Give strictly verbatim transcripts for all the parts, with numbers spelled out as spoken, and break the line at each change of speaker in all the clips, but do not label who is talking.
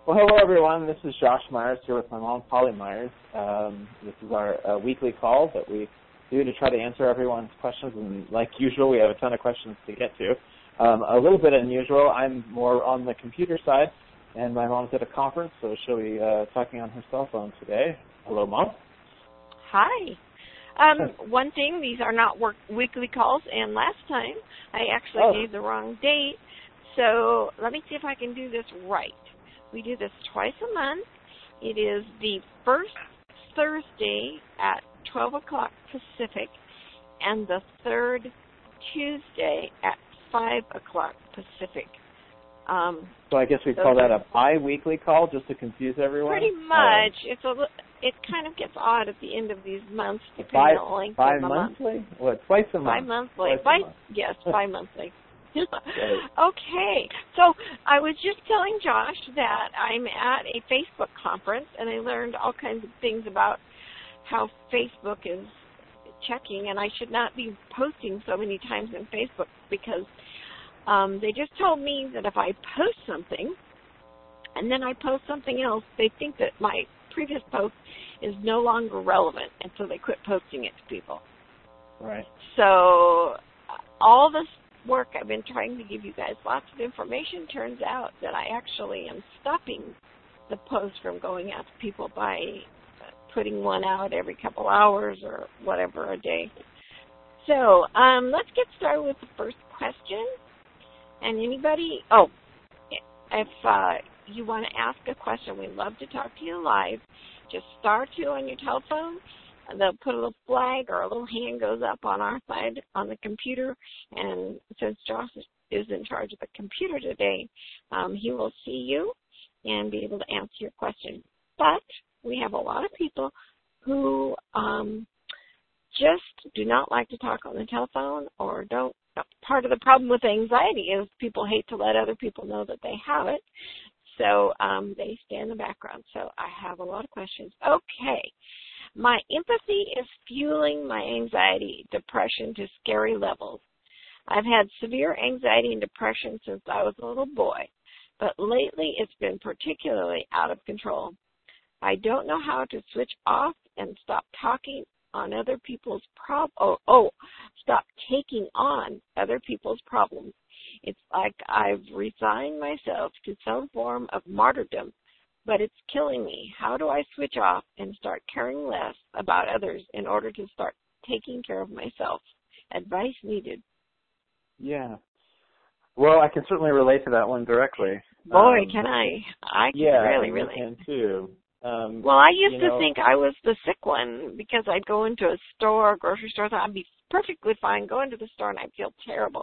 Well, hello, everyone. This is Josh Myers here with my mom, Polly Myers. Um, this is our uh, weekly call that we do to try to answer everyone's questions. And like usual, we have a ton of questions to get to. Um, a little bit unusual. I'm more on the computer side, and my mom's at a conference, so she'll be uh, talking on her cell phone today. Hello, Mom.
Hi. Um, one thing, these are not work weekly calls, and last time I actually
Oh.
gave the wrong date. So let me see if I can do this right. We do this twice a month. It is the first Thursday at twelve o'clock Pacific and the third Tuesday at five o'clock Pacific. Um,
so I guess we call that a bi-weekly call just to confuse everyone?
Pretty much. Um, it's a, it kind of gets odd at the end of these months, depending
bi-
on the length of the month.
Bi-monthly? What, twice a month?
Bi-monthly.
Twice
Bi-
a month.
yes, bi-monthly. Okay, so I was just telling Josh that I'm at a Facebook conference, and I learned all kinds of things about how Facebook is checking, and I should not be posting so many times in Facebook because um, they just told me that if I post something and then I post something else, they think that my previous post is no longer relevant, and so they quit posting it to people.
Right.
So all this work I've been trying to give you guys lots of information, turns out that I actually am stopping the post from going out to people by putting one out every couple hours or whatever a day. So um, let's get started with the first question. And anybody, oh, if uh, you want to ask a question, we'd love to talk to you live. Just star two on your telephone. They'll put a little flag or a little hand goes up on our side on the computer, and since Josh is in charge of the computer today, um, he will see you and be able to answer your question. But we have a lot of people who um, just do not like to talk on the telephone or don't. Part of the problem with anxiety is people hate to let other people know that they have it, so um, they stay in the background. So I have a lot of questions. Okay. My empathy is fueling my anxiety, depression to scary levels. I've had severe anxiety and depression since I was a little boy, but lately it's been particularly out of control. I don't know how to switch off and stop talking on other people's prob- oh, oh, stop taking on other people's problems. It's like I've resigned myself to some form of martyrdom, but it's killing me. How do I switch off and start caring less about others in order to start taking care of myself? Advice needed.
Yeah. Well, I can certainly relate to that one directly.
Boy,
um,
can I. I can
yeah,
really,
you
really.
can too. Um,
well, I used
you
to
know,
think I was the sick one because I'd go into a store, a grocery store, I'd be perfectly fine, go into the store, and I'd feel terrible.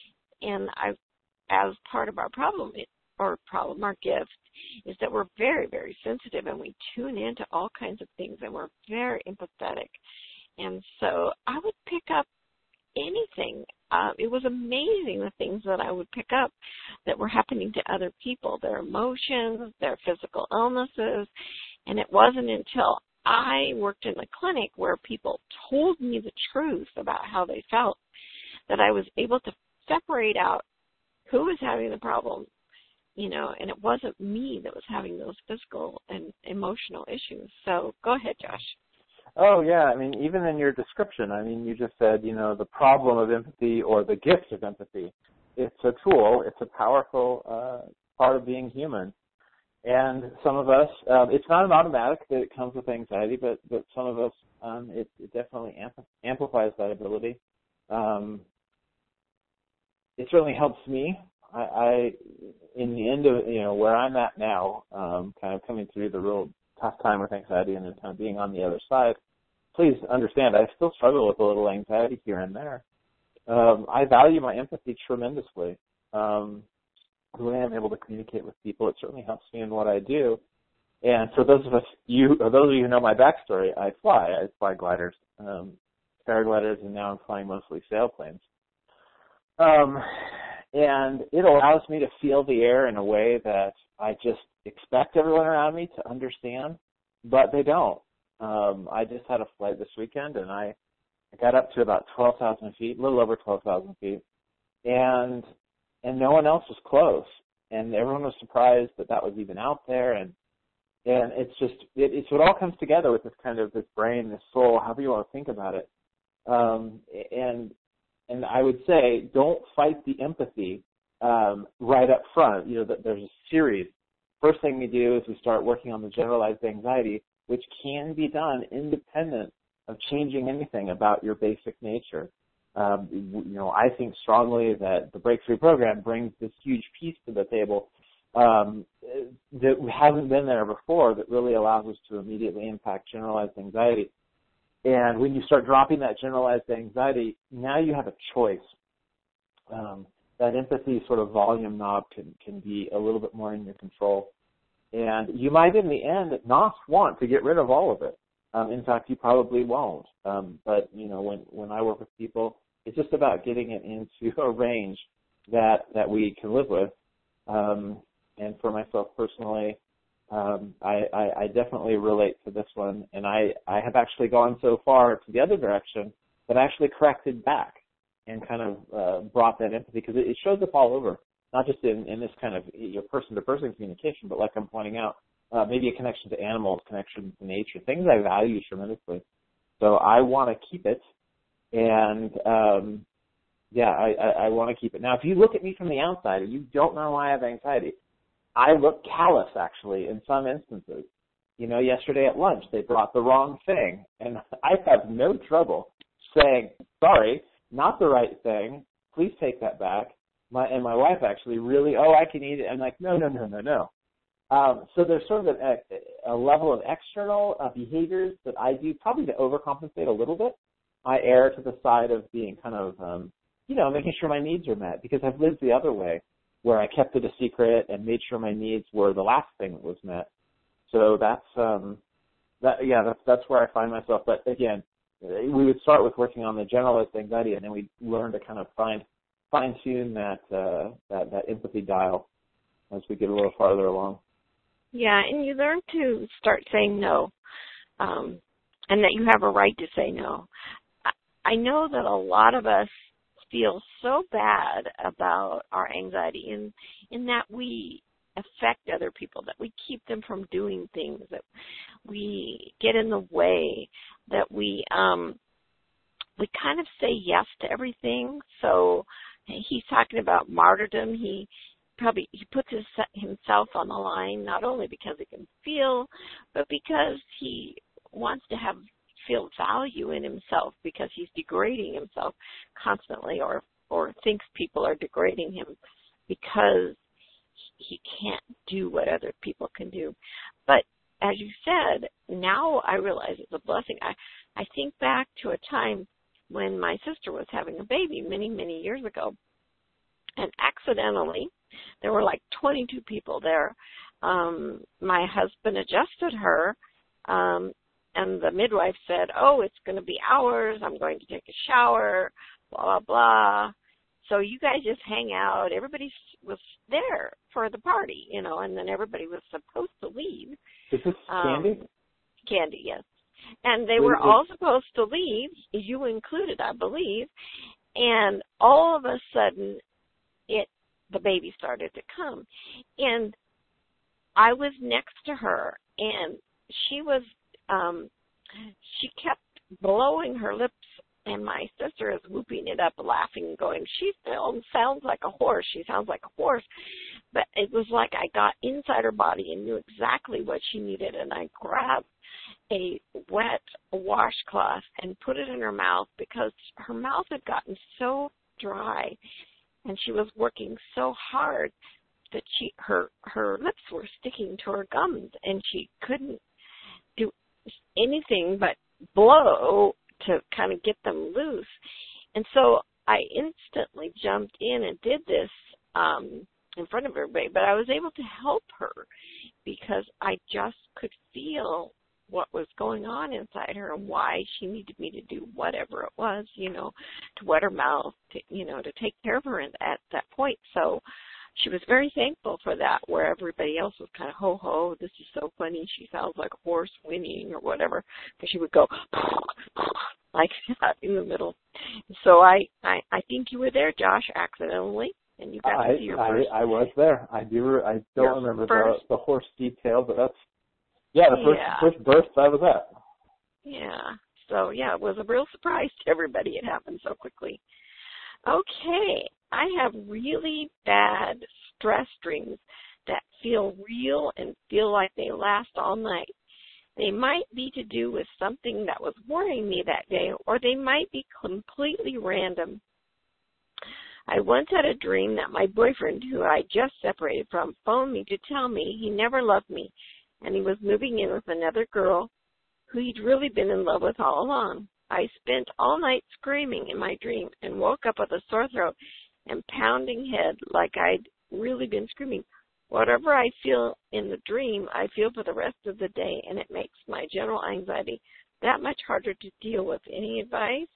And I, as part of our problem, or problem, our gift, is that we're very, very sensitive and we tune into all kinds of things and we're very empathetic. And so I would pick up anything. Uh, it was amazing the things that I would pick up that were happening to other people, their emotions, their physical illnesses. And it wasn't until I worked in the clinic where people told me the truth about how they felt that I was able to separate out who was having the problem. You know, and it wasn't me that was having those physical and emotional issues. So go ahead, Josh.
Oh, yeah. I mean, even in your description, I mean, you just said, you know, the problem of empathy or the gift of empathy. It's a tool. It's a powerful uh, part of being human. And some of us, um, it's not an automatic that it comes with anxiety, but, but some of us, um, it, it definitely ampl- amplifies that ability. Um, it certainly helps me. I, I, in the end of, you know, where I'm at now, um, kind of coming through the real tough time with anxiety and then kind of being on the other side, please understand I still struggle with a little anxiety here and there. Um, I value my empathy tremendously. Um, when I'm able to communicate with people, it certainly helps me in what I do. And for those of us, you, or those of you who know my backstory, I fly. I fly gliders, um, paragliders, and now I'm flying mostly sailplanes. Um, And it allows me to feel the air in a way that I just expect everyone around me to understand, but they don't. Um, I just had a flight this weekend, and I, I got up to about twelve thousand feet, a little over twelve thousand feet, and and no one else was close. and everyone was surprised that that was even out there. And and it's just it, it's what all comes together with this kind of this brain, this soul, however you want to think about it. Um, and and I would say don't fight the empathy um, right up front. You know, that there's a series. First thing we do is we start working on the generalized anxiety, which can be done independent of changing anything about your basic nature. Um, you know, I think strongly that the Breakthrough Program brings this huge piece to the table um, that hasn't been there before, that really allows us to immediately impact generalized anxiety. And when you start dropping that generalized anxiety, now you have a choice. Um, that empathy sort of volume knob can, can be a little bit more in your control. And you might, in the end, not want to get rid of all of it. Um, in fact, you probably won't. Um, but, you know, when, when I work with people, it's just about getting it into a range that, that we can live with. Um, and for myself personally, um, I, I, I definitely relate to this one. And I, I have actually gone so far to the other direction that I actually corrected back and kind of uh, brought that empathy, because it, it shows up all over, not just in, in this kind of you know, person-to-person communication, but like I'm pointing out, uh, maybe a connection to animals, connection to nature, things I value tremendously. So I want to keep it, and um, yeah, I, I, I want to keep it. Now, if you look at me from the outside and you don't know why I have anxiety, I look callous, actually, in some instances. You know, yesterday at lunch, they brought the wrong thing, and I have no trouble saying, sorry, not the right thing, please take that back. My, and my wife actually really, oh, I can eat it. I'm like, no, no, no, no, no. Um, so there's sort of a, a level of external uh, behaviors that I do probably to overcompensate a little bit. I err to the side of being kind of, um, you know, making sure my needs are met, because I've lived the other way where I kept it a secret and made sure my needs were the last thing that was met. So that's, um, that yeah, that's, that's where I find myself. But again, we would start with working on the generalized anxiety, and then we learn to kind of find fine tune that, uh, that that empathy dial as we get a little farther along.
Yeah, and you learn to start saying no, um, and that you have a right to say no. I, I know that a lot of us feel so bad about our anxiety in in that we affect other people, that we keep them from doing things, that we get in the way, that we um, we kind of say yes to everything. So he's talking about martyrdom. He probably he puts his, himself on the line, not only because he can feel, but because he wants to have feel value in himself, because he's degrading himself constantly, or or thinks people are degrading him because he can't do what other people can do. But as you said, now I realize it's a blessing. I, I think back to a time when my sister was having a baby many, many years ago, and accidentally, there were like twenty-two people there. Um, my husband adjusted her, um, and the midwife said, oh, it's going to be hours. I'm going to take a shower, blah, blah, blah. So you guys just hang out. Everybody was there for the party, you know, and then everybody was supposed to leave.
Is this Candy?
Um, Candy, yes. And they were all supposed to leave, you included, I believe, and all of a sudden, it the baby started to come. And I was next to her, and she was, um, she kept blowing her lips, and my sister is whooping it up, laughing, going, she sounds like a horse. She sounds like a horse. But it was like I got inside her body and knew exactly what she needed, and I grabbed a wet washcloth and put it in her mouth, because her mouth had gotten so dry, and she was working so hard that she her her lips were sticking to her gums, and she couldn't do anything but blow to kind of get them loose. And so I instantly jumped in and did this um, in front of everybody, but I was able to help her because I just could feel what was going on inside her and why she needed me to do whatever it was, you know, to wet her mouth, to, you know, to take care of her at that point. So she was very thankful for that, where everybody else was kind of, ho, ho, this is so funny. She sounds like a horse whinnying or whatever, because she would go like that in the middle. So I, I, I think you were there, Josh, accidentally. and you got
I,
to see your
I,
first.
I was there. I do. I don't
Your
remember
first,
the, the horse detail, but that's yeah, the first
yeah.
first birth I was at.
Yeah. So yeah, it was a real surprise to everybody. It happened so quickly. Okay, I have really bad stress dreams that feel real and feel like they last all night. They might be to do with something that was worrying me that day, or they might be completely random. I once had a dream that my boyfriend, who I just separated from, phoned me to tell me he never loved me, and he was moving in with another girl who he'd really been in love with all along. I spent all night screaming in my dream and woke up with a sore throat and pounding head like I'd really been screaming. Whatever I feel in the dream, I feel for the rest of the day, and it makes my general anxiety that much harder to deal with. Any advice?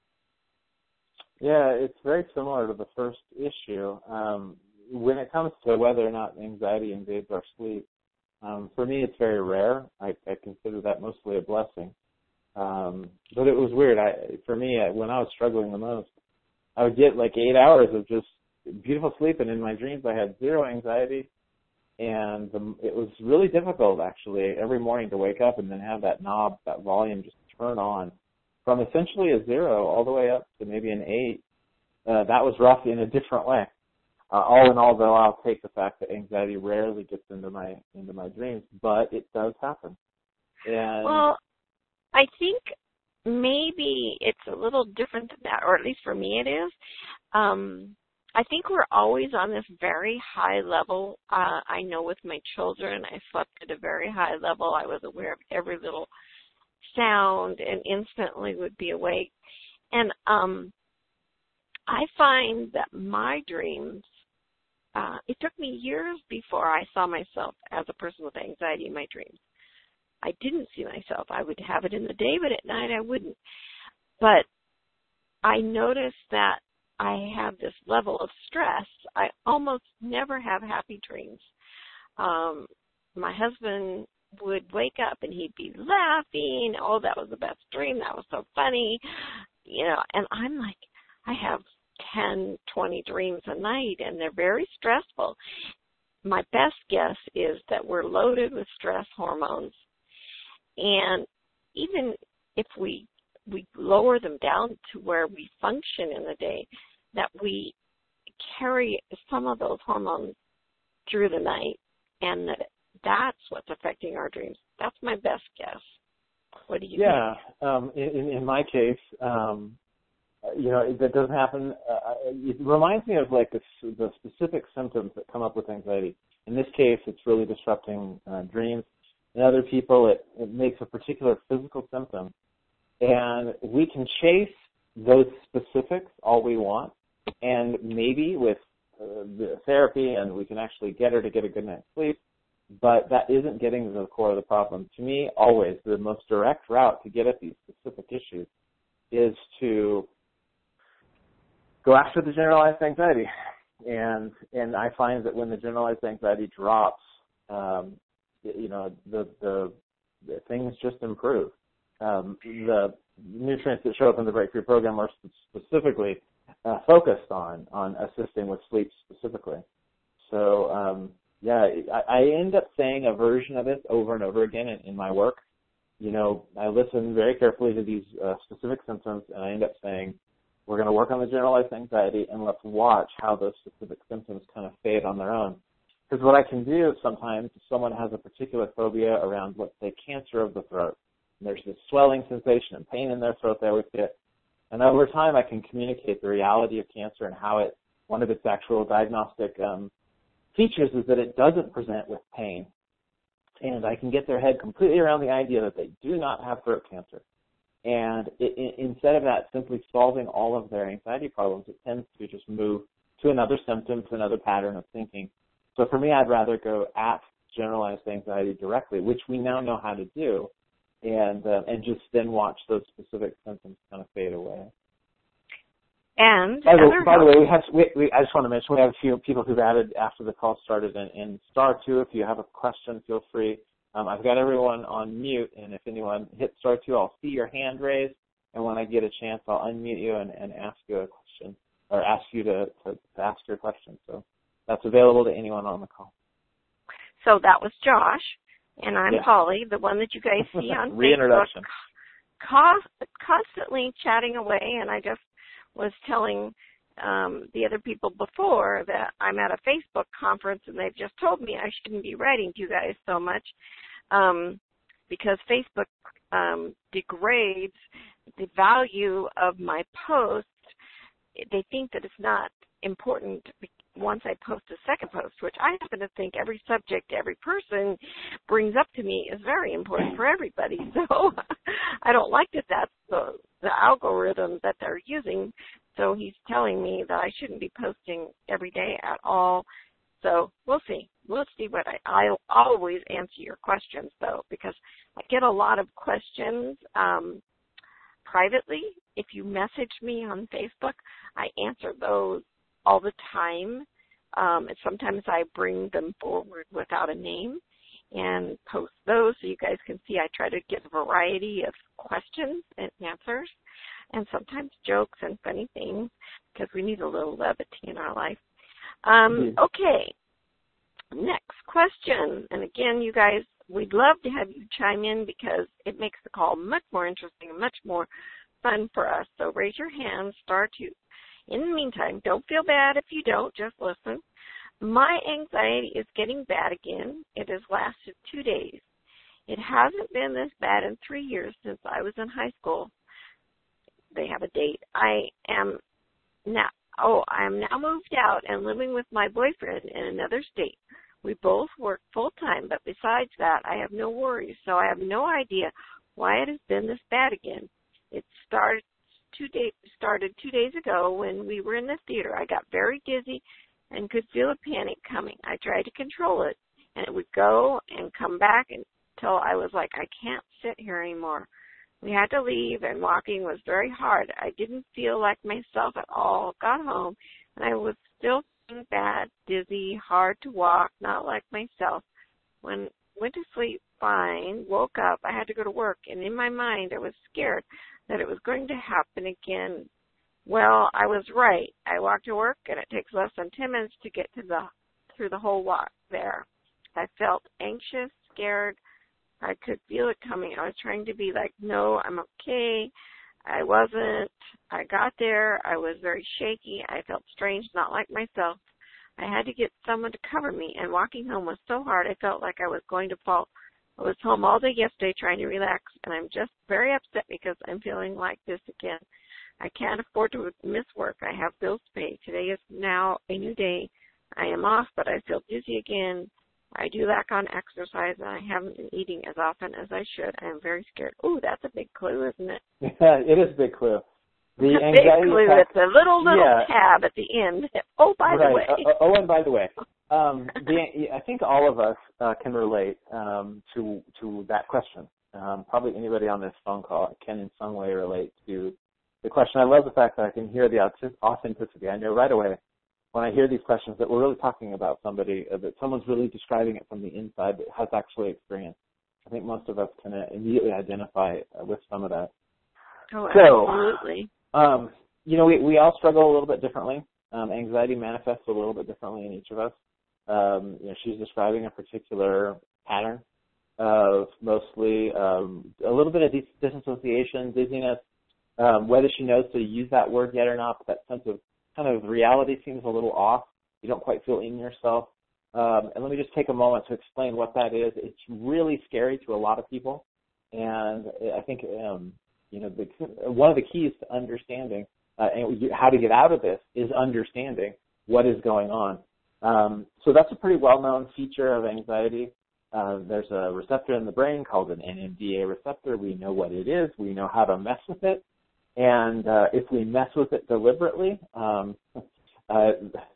Yeah, it's very similar to the first issue. Um, when it comes to whether or not anxiety invades our sleep, um, for me it's very rare. I, I consider that mostly a blessing. Um, but it was weird. I, for me, I, when I was struggling the most, I would get like eight hours of just beautiful sleep, and in my dreams I had zero anxiety, and the, it was really difficult actually every morning to wake up and then have that knob, that volume just turn on from essentially a zero all the way up to maybe an eight. Uh, that was rough in a different way. Uh, all in all, though, I'll take the fact that anxiety rarely gets into my into my dreams, but it does happen. And
well, I think maybe it's a little different than that, or at least for me it is. Um, I think we're always on this very high level. Uh, I know with my children, I slept at a very high level. I was aware of every little sound and instantly would be awake. And um, I find that my dreams, uh, it took me years before I saw myself as a person with anxiety in my dreams. I didn't see myself. I would have it in the day, but at night I wouldn't. But I noticed that I have this level of stress. I almost never have happy dreams. Um, my husband would wake up and he'd be laughing. Oh, that was the best dream. That was so funny. You know, and I'm like, I have ten, twenty dreams a night, and they're very stressful. My best guess is that we're loaded with stress hormones. And even if we we lower them down to where we function in the day, that we carry some of those hormones through the night, and that that's what's affecting our dreams. That's my best guess. What do you
yeah,
think?
Yeah, um, in, in my case, um, you know, that doesn't happen. Uh, it reminds me of like the, the specific symptoms that come up with anxiety. In this case, it's really disrupting uh, dreams. In other people, it, it makes a particular physical symptom. And we can chase those specifics all we want, and maybe with uh, the therapy, and we can actually get her to get a good night's sleep, but that isn't getting to the core of the problem. To me, always, the most direct route to get at these specific issues is to go after the generalized anxiety. And and I find that when the generalized anxiety drops, um, you know, the, the, the things just improve. Um, the nutrients that show up in the Breakthrough Program are specifically uh, focused on, on assisting with sleep specifically. So, um, yeah, I, I end up saying a version of this over and over again in, in my work. You know, I listen very carefully to these uh, specific symptoms, and I end up saying, we're going to work on the generalized anxiety, and let's watch how those specific symptoms kind of fade on their own. Because what I can do sometimes, if someone has a particular phobia around, let's say, cancer of the throat, and there's this swelling sensation and pain in their throat they always get, and over time I can communicate the reality of cancer and how it, one of its actual diagnostic um, features is that it doesn't present with pain. And I can get their head completely around the idea that they do not have throat cancer. And it, it, instead of that simply solving all of their anxiety problems, it tends to just move to another symptom, to another pattern of thinking. So for me, I'd rather go at generalized anxiety directly, which we now know how to do, and uh, and just then watch those specific symptoms kind of fade away.
And
by the, by the way, we have we, we, I just want to mention we have a few people who've added after the call started, and, and star two. If you have a question, feel free. Um, I've got everyone on mute, and if anyone hits star two, I'll see your hand raised, and when I get a chance, I'll unmute you and, and ask you a question. or ask you to, to, to ask your questions. So that's available to anyone on the call.
So that was Josh, and I'm
yeah.
Polly, the one that you guys see on
Reintroduction.
Facebook, co- constantly chatting away, and I just was telling um, the other people before that I'm at a Facebook conference, and they've just told me I shouldn't be writing to you guys so much um, because Facebook um, degrades the value of my posts. They think that it's not important once I post a second post, which I happen to think every subject, every person brings up to me is very important for everybody. So I don't like that that's the, the algorithm that they're using. So he's telling me that I shouldn't be posting every day at all. So we'll see. We'll see what I, I'll always answer your questions, though, because I get a lot of questions um, privately. If you message me on Facebook, I answer those all the time. Um, and sometimes I bring them forward without a name and post those so you guys can see I try to get a variety of questions and answers and sometimes jokes and funny things because we need a little levity in our life. Um, mm-hmm. Okay, next question. And again, you guys, we'd love to have you chime in because it makes the call much more interesting and much more fun for us. So raise your hand, star two. In the meantime, don't feel bad if you don't, just listen. My anxiety is getting bad again. It has lasted two days. It hasn't been this bad in three years since I was in high school. They have a date. I am now, oh, I am now moved out and living with my boyfriend in another state. We both work full time, but besides that, I have no worries, so I have no idea why it has been this bad again. It started two days started two days ago when we were in the theater. I got very dizzy and could feel a panic coming. I tried to control it, and it would go and come back until I was like, I can't sit here anymore. We had to leave, and walking was very hard. I didn't feel like myself at all. Got home, and I was still feeling bad, dizzy, hard to walk, not like myself. When went to sleep fine, woke up, I had to go to work, and in my mind I was scared that it was going to happen again. Well, I was right. I walked to work, and it takes less than ten minutes to get to the through the whole walk there. I felt anxious, scared. I could feel it coming. I was trying to be like, no, I'm okay. I wasn't. I got there. I was very shaky. I felt strange, not like myself. I had to get someone to cover me, and walking home was so hard I felt like I was going to fall. I was home all day yesterday trying to relax, and I'm just very upset because I'm feeling like this again. I can't afford to miss work. I have bills to pay. Today is now a new day. I am off, but I feel dizzy again. I do lack on exercise, and I haven't been eating as often as I should. I am very scared. Ooh, that's a big clue, isn't it?
Yeah, it is a big clue. The
it's a big clue.
Attack,
it's a little, little
yeah.
tab at the end. Oh, by
right.
the way.
Uh, oh, and by the way. Um, the, I think all of us uh, can relate um, to to that question. Um, probably anybody on this phone call can in some way relate to the question. I love the fact that I can hear the authenticity. I know right away when I hear these questions that we're really talking about somebody, uh, that someone's really describing it from the inside that has actually experienced. I think most of us can uh, immediately identify uh, with some of that.
Oh,
so,
absolutely.
Um, you know, we, we all struggle a little bit differently. Um, anxiety manifests a little bit differently in each of us. Um, you know, she's describing a particular pattern of mostly um, a little bit of dis- disassociation, dizziness, um, whether she knows to use that word yet or not, but that sense of kind of reality seems a little off. You don't quite feel in yourself. Um, and let me just take a moment to explain what that is. It's really scary to a lot of people, and I think um, you know the, one of the keys to understanding uh, and how to get out of this is understanding what is going on. Um, so that's a pretty well-known feature of anxiety. Uh, there's a receptor in the brain called an N M D A receptor. We know what it is. We know how to mess with it. And uh, if we mess with it deliberately, um, uh,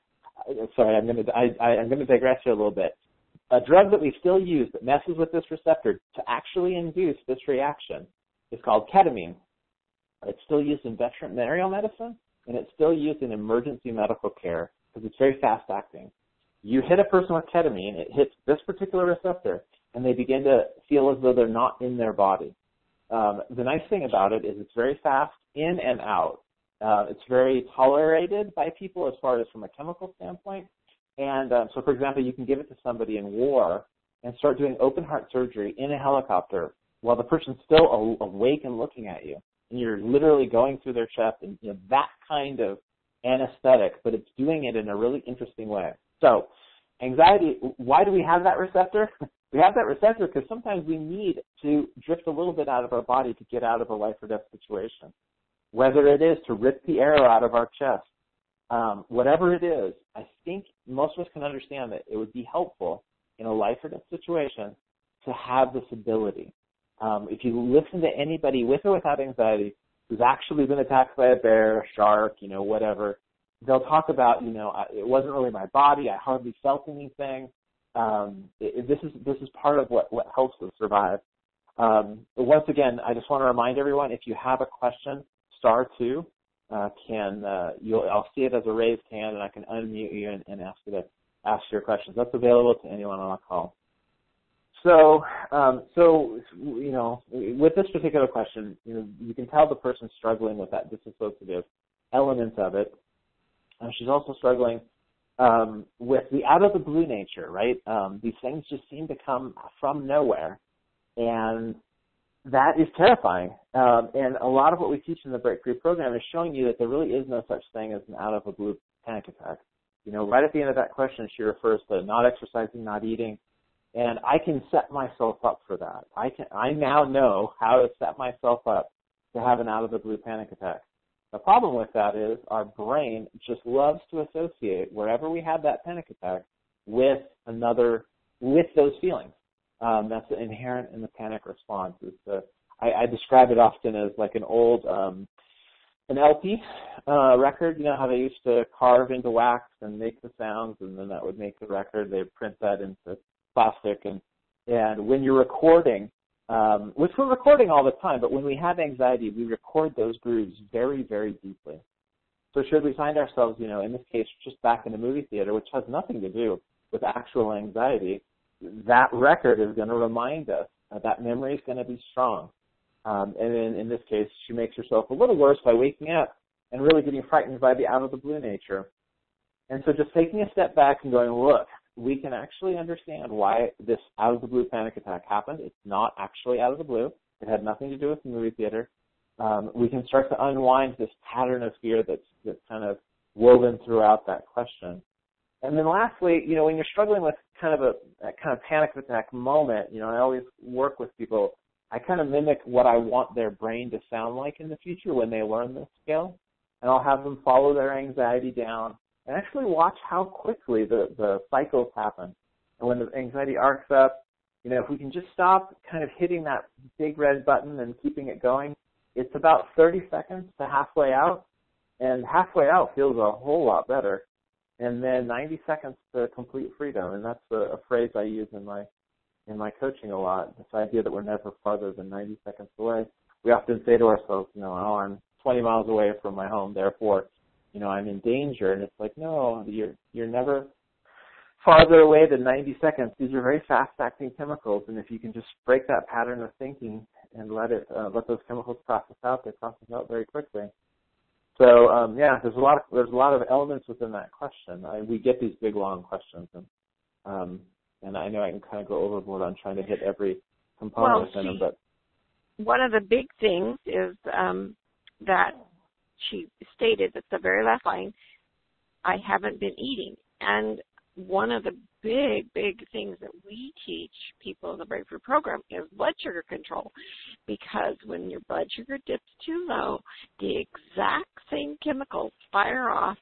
sorry, I'm going to I, I'm going to digress here a little bit. A drug that we still use that messes with this receptor to actually induce this reaction is called ketamine. It's still used in veterinary medicine, and it's still used in emergency medical care because it's very fast-acting. You hit a person with ketamine, it hits this particular receptor, and they begin to feel as though they're not in their body. Um, the nice thing about it is it's very fast in and out. Uh, it's very tolerated by people as far as from a chemical standpoint. And uh, so, for example, you can give it to somebody in war and start doing open heart surgery in a helicopter while the person's still awake and looking at you. And you're literally going through their chest, and you know, that kind of anesthetic, but it's doing it in a really interesting way. So anxiety, why do we have that receptor? We have that receptor because sometimes we need to drift a little bit out of our body to get out of a life or death situation. Whether it is to rip the arrow out of our chest, um, whatever it is, I think most of us can understand that it would be helpful in a life or death situation to have this ability. Um, if you listen to anybody with or without anxiety who's actually been attacked by a bear, a shark, you know, whatever, they'll talk about, you know, it wasn't really my body, I hardly felt anything. Um, it, this is this is part of what, what helps us survive. Um, but once again, I just want to remind everyone, if you have a question, star two uh, can uh, you'll I'll see it as a raised hand, and I can unmute you and, and ask you to ask your questions. That's available to anyone on the call. So, um, so you know, with this particular question, you know, you can tell the person's struggling with that dissociative element of it. Uh, she's also struggling um, with the out-of-the-blue nature, right? Um, these things just seem to come from nowhere, and that is terrifying. Um, and a lot of what we teach in the Breakthrough program is showing you that there really is no such thing as an out-of-the-blue panic attack. You know, right at the end of that question, she refers to not exercising, not eating, and I can set myself up for that. I can. I now know how to set myself up to have an out-of-the-blue panic attack. The problem with that is our brain just loves to associate wherever we have that panic attack with another, with those feelings. Um, that's inherent in the panic response. It's the, I, I describe it often as like an old um, an L P uh, record. You know how they used to carve into wax and make the sounds, and then that would make the record. They'd print that into plastic, and and when you're recording, um, which we're recording all the time, but when we have anxiety, we record those grooves very, very deeply. So should we find ourselves, you know, in this case, just back in the movie theater, which has nothing to do with actual anxiety, that record is going to remind us that that memory is going to be strong. Um, and in, in this case, she makes herself a little worse by waking up and really getting frightened by the out-of-the-blue nature. And so just taking a step back and going, look, we can actually understand why this out-of-the-blue panic attack happened. It's not actually out of the blue. It had nothing to do with the movie theater. Um, we can start to unwind this pattern of fear that's, that's kind of woven throughout that question. And then lastly, you know, when you're struggling with kind of a that kind of panic attack moment, you know, I always work with people. I kind of mimic what I want their brain to sound like in the future when they learn this skill. And I'll have them follow their anxiety down and actually watch how quickly the, the cycles happen. And when the anxiety arcs up, you know, if we can just stop kind of hitting that big red button and keeping it going, it's about thirty seconds to halfway out. And halfway out feels a whole lot better. And then ninety seconds to complete freedom. And that's a, a phrase I use in my in my coaching a lot, this idea that we're never farther than ninety seconds away. We often say to ourselves, you know, oh, I'm twenty miles away from my home, therefore, you know, I'm in danger. And it's like, no, you're you're never farther away than ninety seconds. These are very fast-acting chemicals, and if you can just break that pattern of thinking and let it uh, let those chemicals process out, they process out very quickly. So um, yeah, there's a lot of there's a lot of elements within that question. I, we get these big long questions, and um, and I know I can kind of go overboard on trying to hit every component
well,
within
see,
them. But
one of the big things is um, that she stated at the very last line, "I haven't been eating," and one of the big, big things that we teach people in the Breakthrough program is blood sugar control, because when your blood sugar dips too low, the exact same chemicals fire off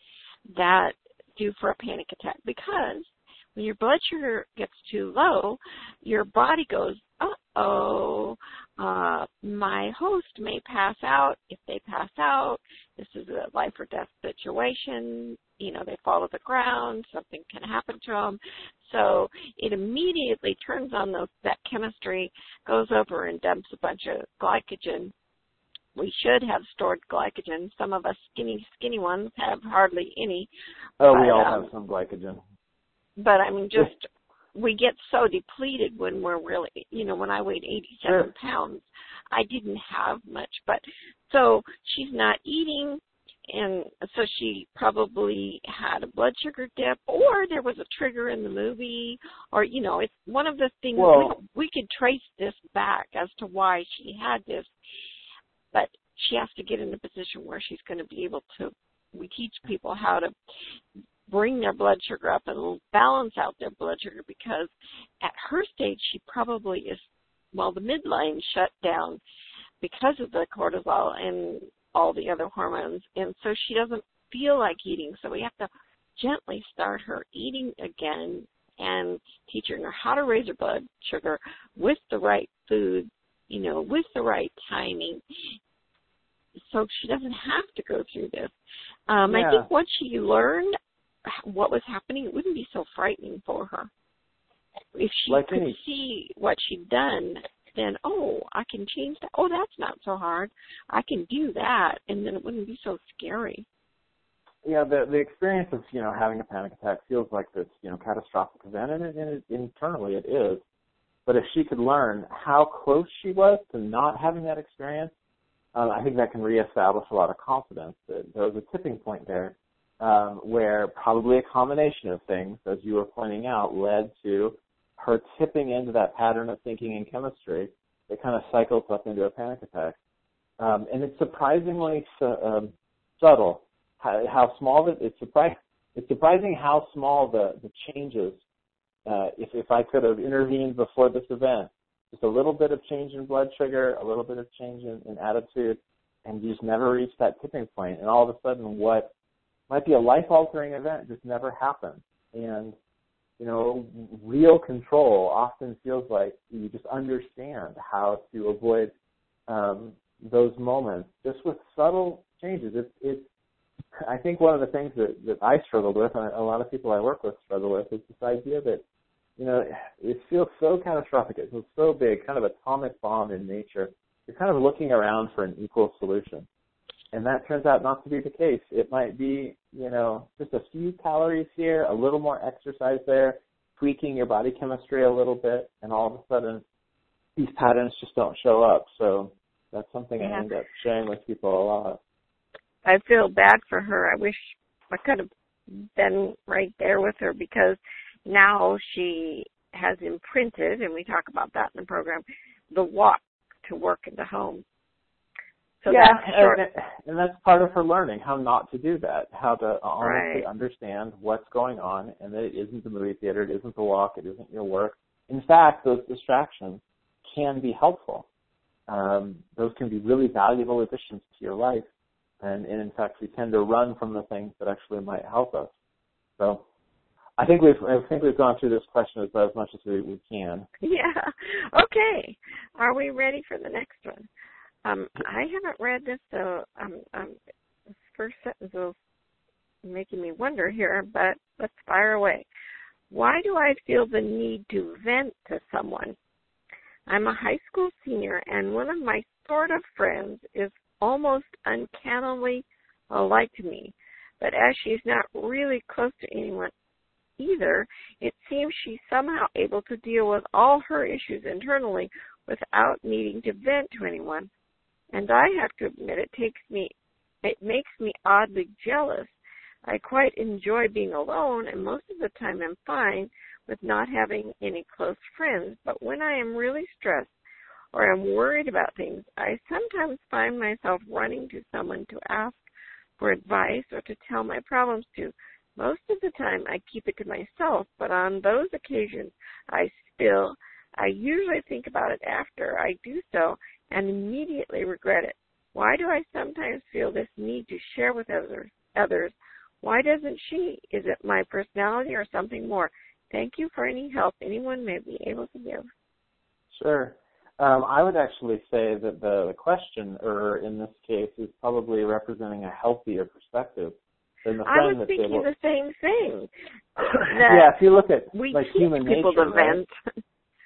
that do for a panic attack. Because when your blood sugar gets too low, your body goes, uh-oh, uh, my host may pass out. If they pass out, this is a life or death situation. You know, they fall to the ground, something can happen to them. So it immediately turns on those, that chemistry, goes over and dumps a bunch of glycogen. We should have stored glycogen. Some of us skinny, skinny ones have hardly any.
Oh,
but,
we all
um,
have some glycogen.
But, I mean, just we get so depleted when we're really, you know, when I weighed eighty-seven
sure.
pounds, I didn't have much. But so she's not eating. and so she probably had a blood sugar dip, or there was a trigger in the movie, or, you know, it's one of the things
well,
we, we could trace this back as to why she had this, but she has to get in a position where she's going to be able to, we teach people how to bring their blood sugar up and balance out their blood sugar, because at her stage she probably is, well, the midline shut down because of the cortisol and all the other hormones, and so she doesn't feel like eating. So we have to gently start her eating again and teaching her how to raise her blood sugar with the right food, you know, with the right timing, so she doesn't have to go through this. Um,
yeah.
I think once she learned what was happening, it wouldn't be so frightening for her. If she
like
could
any,
see what she'd done, then, oh, I can change that. Oh, that's not so hard. I can do that, and then it wouldn't be so scary.
Yeah, the the experience of, you know, having a panic attack feels like this, you know, catastrophic event, and, it, and it, internally it is. But if she could learn how close she was to not having that experience, um, I think that can reestablish a lot of confidence. That there was a tipping point there um, where probably a combination of things, as you were pointing out, led to her tipping into that pattern of thinking and chemistry that kind of cycles up into a panic attack. Um, and it's surprisingly su- um, subtle how, how small it, it's, surpri- it's surprising how small the, the changes, uh, if, if I could have intervened before this event, just a little bit of change in blood sugar, a little bit of change in, in attitude, and you just never reach that tipping point. And all of a sudden what might be a life-altering event just never happens. And you know, real control often feels like you just understand how to avoid um, those moments just with subtle changes. It's, it's, I think one of the things that, that I struggled with, and a lot of people I work with struggle with, is this idea that, you know, it feels so catastrophic, it feels so big, kind of atomic bomb in nature. You're kind of looking around for an equal solution. And that turns out not to be the case. It might be, you know, just a few calories here, a little more exercise there, tweaking your body chemistry a little bit, and all of a sudden these patterns just don't show up. So that's something
Yeah.
I end up sharing with people a lot.
I feel bad for her. I wish I could have been right there with her, because now she has imprinted, and we talk about that in the program, the walk to work in the home. So
yeah,
that's short.
and, and that's part of her learning, how not to do that, how to honestly
Right.
understand what's going on, and that it isn't the movie theater, it isn't the walk, it isn't your work. In fact, those distractions can be helpful. Um, those can be really valuable additions to your life, and, and in fact, we tend to run from the things that actually might help us. So I think we've I think we've gone through this question as, as much as we, we can.
Yeah. Okay. Are we ready for the next one? Um, I haven't read this, so um, um, this first sentence is making me wonder here, but let's fire away. Why do I feel the need to vent to someone? I'm a high school senior, and one of my sort of friends is almost uncannily alike to me, but as she's not really close to anyone either, it seems she's somehow able to deal with all her issues internally without needing to vent to anyone. And I have to admit, it takes me, it makes me oddly jealous. I quite enjoy being alone, and most of the time I'm fine with not having any close friends. But when I am really stressed or I'm worried about things, I sometimes find myself running to someone to ask for advice or to tell my problems to. Most of the time I keep it to myself, but on those occasions I spill. I usually think about it after I do so and immediately regret it. Why do I sometimes feel this need to share with others? Others? Why doesn't she? Is it my personality or something more? Thank you for any help anyone may be able to give.
Sure. Um, I would actually say that the, the questioner in this case is probably representing a healthier perspective than the
I
friend
was
that's
thinking
able.
the same thing.
Yeah, if you look at
we
like
teach
human
people
nature,
to
right?
vent.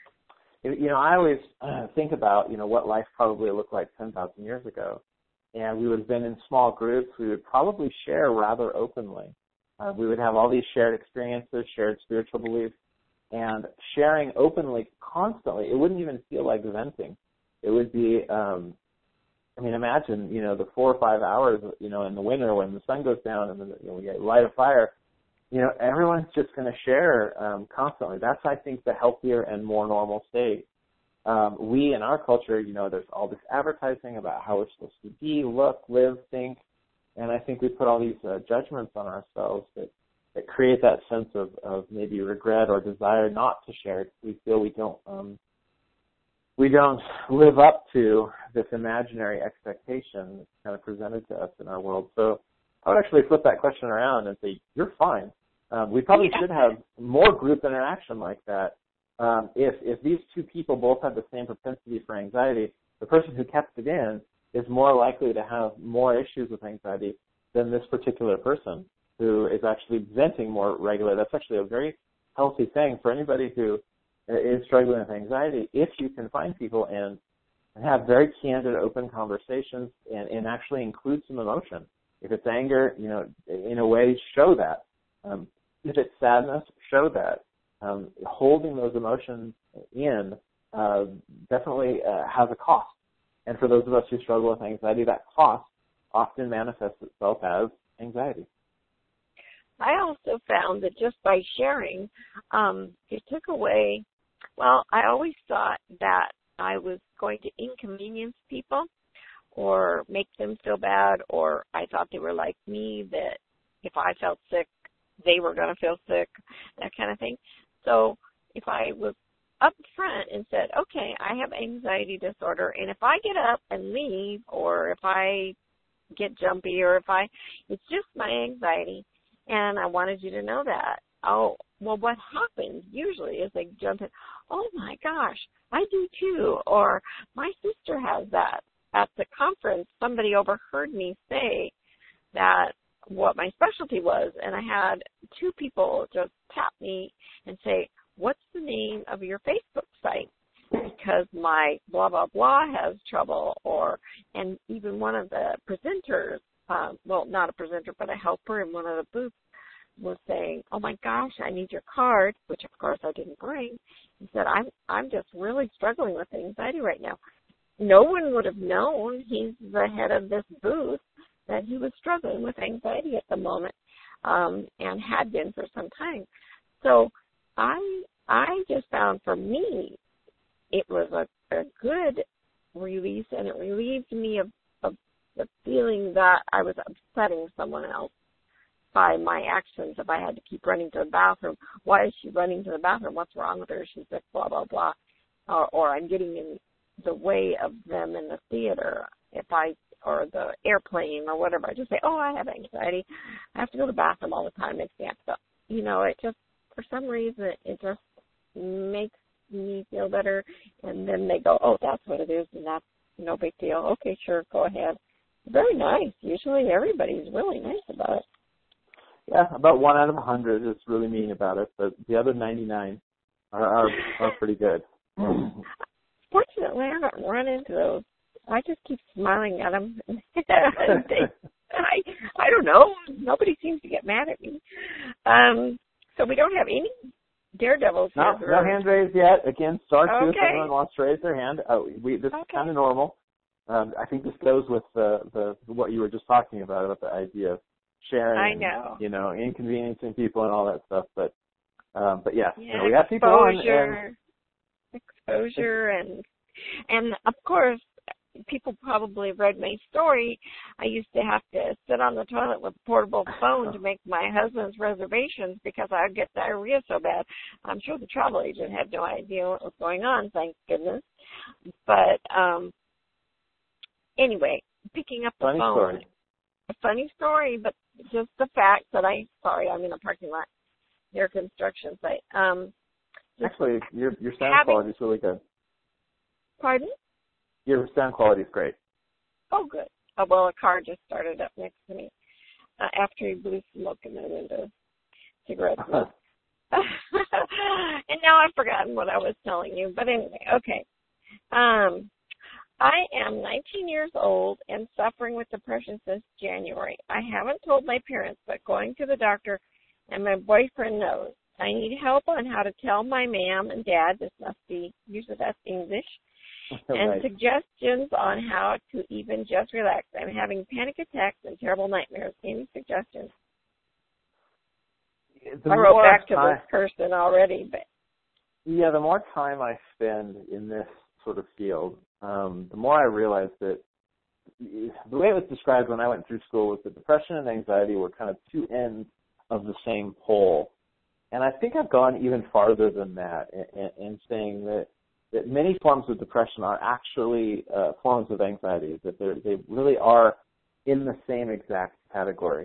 You know, I always uh, think about, you know, what life probably looked like ten thousand years ago. And we would have been in small groups. We would probably share rather openly. Uh, we would have all these shared experiences, shared spiritual beliefs, and sharing openly constantly. It wouldn't even feel like venting. It would be um, mean, imagine, you know, the four or five hours, you know, in the winter when the sun goes down and then, you know, we get light a fire, you know, everyone's just going to share um, constantly. That's, I think, the healthier and more normal state. Um, we, in our culture, you know, there's all this advertising about how we're supposed to be, look, live, think, and I think we put all these uh, judgments on ourselves that, that create that sense of, of maybe regret or desire not to share. We feel we don't um, we don't live up to this imaginary expectation that's kind of presented to us in our world. So I would actually flip that question around and say, you're fine. Um, we probably yeah. should have more group interaction like that. Um, if if these two people both have the same propensity for anxiety, the person who kept it in is more likely to have more issues with anxiety than this particular person who is actually venting more regularly. That's actually a very healthy thing for anybody who is struggling with anxiety. If you can find people and have very candid, open conversations and, and actually include some emotion. If it's anger, you know, in a way, show that. Um, if it's sadness, show that. Um, holding those emotions in uh, definitely uh, has a cost. And for those of us who struggle with anxiety, that cost often manifests itself as anxiety.
I also found that just by sharing, um, it took away, well, I always thought that I was going to inconvenience people or make them feel bad, or I thought they were like me, that if I felt sick, they were going to feel sick, that kind of thing. So if I was up front and said, okay, I have anxiety disorder, and if I get up and leave, or if I get jumpy, or if I, it's just my anxiety, and I wanted you to know that. Oh, well, what happens usually is they jump in, oh, my gosh, I do too, or my sister has that. At the conference, somebody overheard me say that what my specialty was, and I had two people just tap me and say, what's the name of your Facebook site? Because my blah, blah, blah has trouble, or, and even one of the presenters, um, well, not a presenter, but a helper in one of the booths was saying, oh my gosh, I need your card, which of course I didn't bring. He said, I'm, I'm just really struggling with anxiety right now. No one would have known, he's the head of this booth, that he was struggling with anxiety at the moment, um, and had been for some time. So I I just found for me it was a, a good release, and it relieved me of, of the feeling that I was upsetting someone else by my actions. If I had to keep running to the bathroom, why is she running to the bathroom? What's wrong with her? She's sick, blah, blah, blah. Or, or I'm getting in the way of them in the theater, if I, or the airplane or whatever. I just say, oh, I have anxiety. I have to go to the bathroom all the time. It makes me upset. You know, it just, for some reason, it just makes me feel better. And then they go, oh, that's what it is, and that's no big deal. Okay, sure, go ahead. Very nice. Usually everybody's really nice about it.
Yeah, about one out of a hundred is really mean about it, but the other ninety-nine are are, are pretty good.
Fortunately, I haven't run into those. I just keep smiling at them. they, I I don't know. Nobody seems to get mad at me. Um, so we don't have any daredevils.
No,
here
no hand raised yet. Again, star two
okay.
if anyone wants to raise their hand. Oh, we, this
okay.
is kind of normal. Um, I think this goes with the, the what you were just talking about, about the idea of sharing,
I know.
you know, inconveniencing people and all that stuff. But um, but yes,
yeah,
you know, we have people on.
And, exposure and and of course people probably have read my story. I used to have to sit on the toilet with a portable phone to make my husband's reservations because I would get diarrhea so bad. I'm sure the travel agent had no idea what was going on, thank goodness. But um anyway, picking up the
funny
phone.
Story.
A funny story, but just the fact that I sorry, I'm in a parking lot near a construction site. Um
Actually, your your sound
having,
quality is really good.
Pardon?
Your sound quality is great.
Oh, good. Oh, well, a car just started up next to me uh, after he blew smoke in my window, cigarette smoke. And now I've forgotten what I was telling you. But anyway, okay. Um, I am nineteen years old and suffering with depression since January. I haven't told my parents, but going to the doctor and my boyfriend knows. I need help on how to tell my mom and dad, this must be, usually that's English, and
right.
suggestions on how to even just relax. I'm having panic attacks and terrible nightmares. Any suggestions?
The
I wrote back to
time,
this person already, but
yeah, the more time I spend in this sort of field, um, the more I realize that the way it was described when I went through school was that depression and anxiety were kind of two ends of the same pole. And I think I've gone even farther than that in, in saying that, that many forms of depression are actually uh, forms of anxiety, that they really are in the same exact category.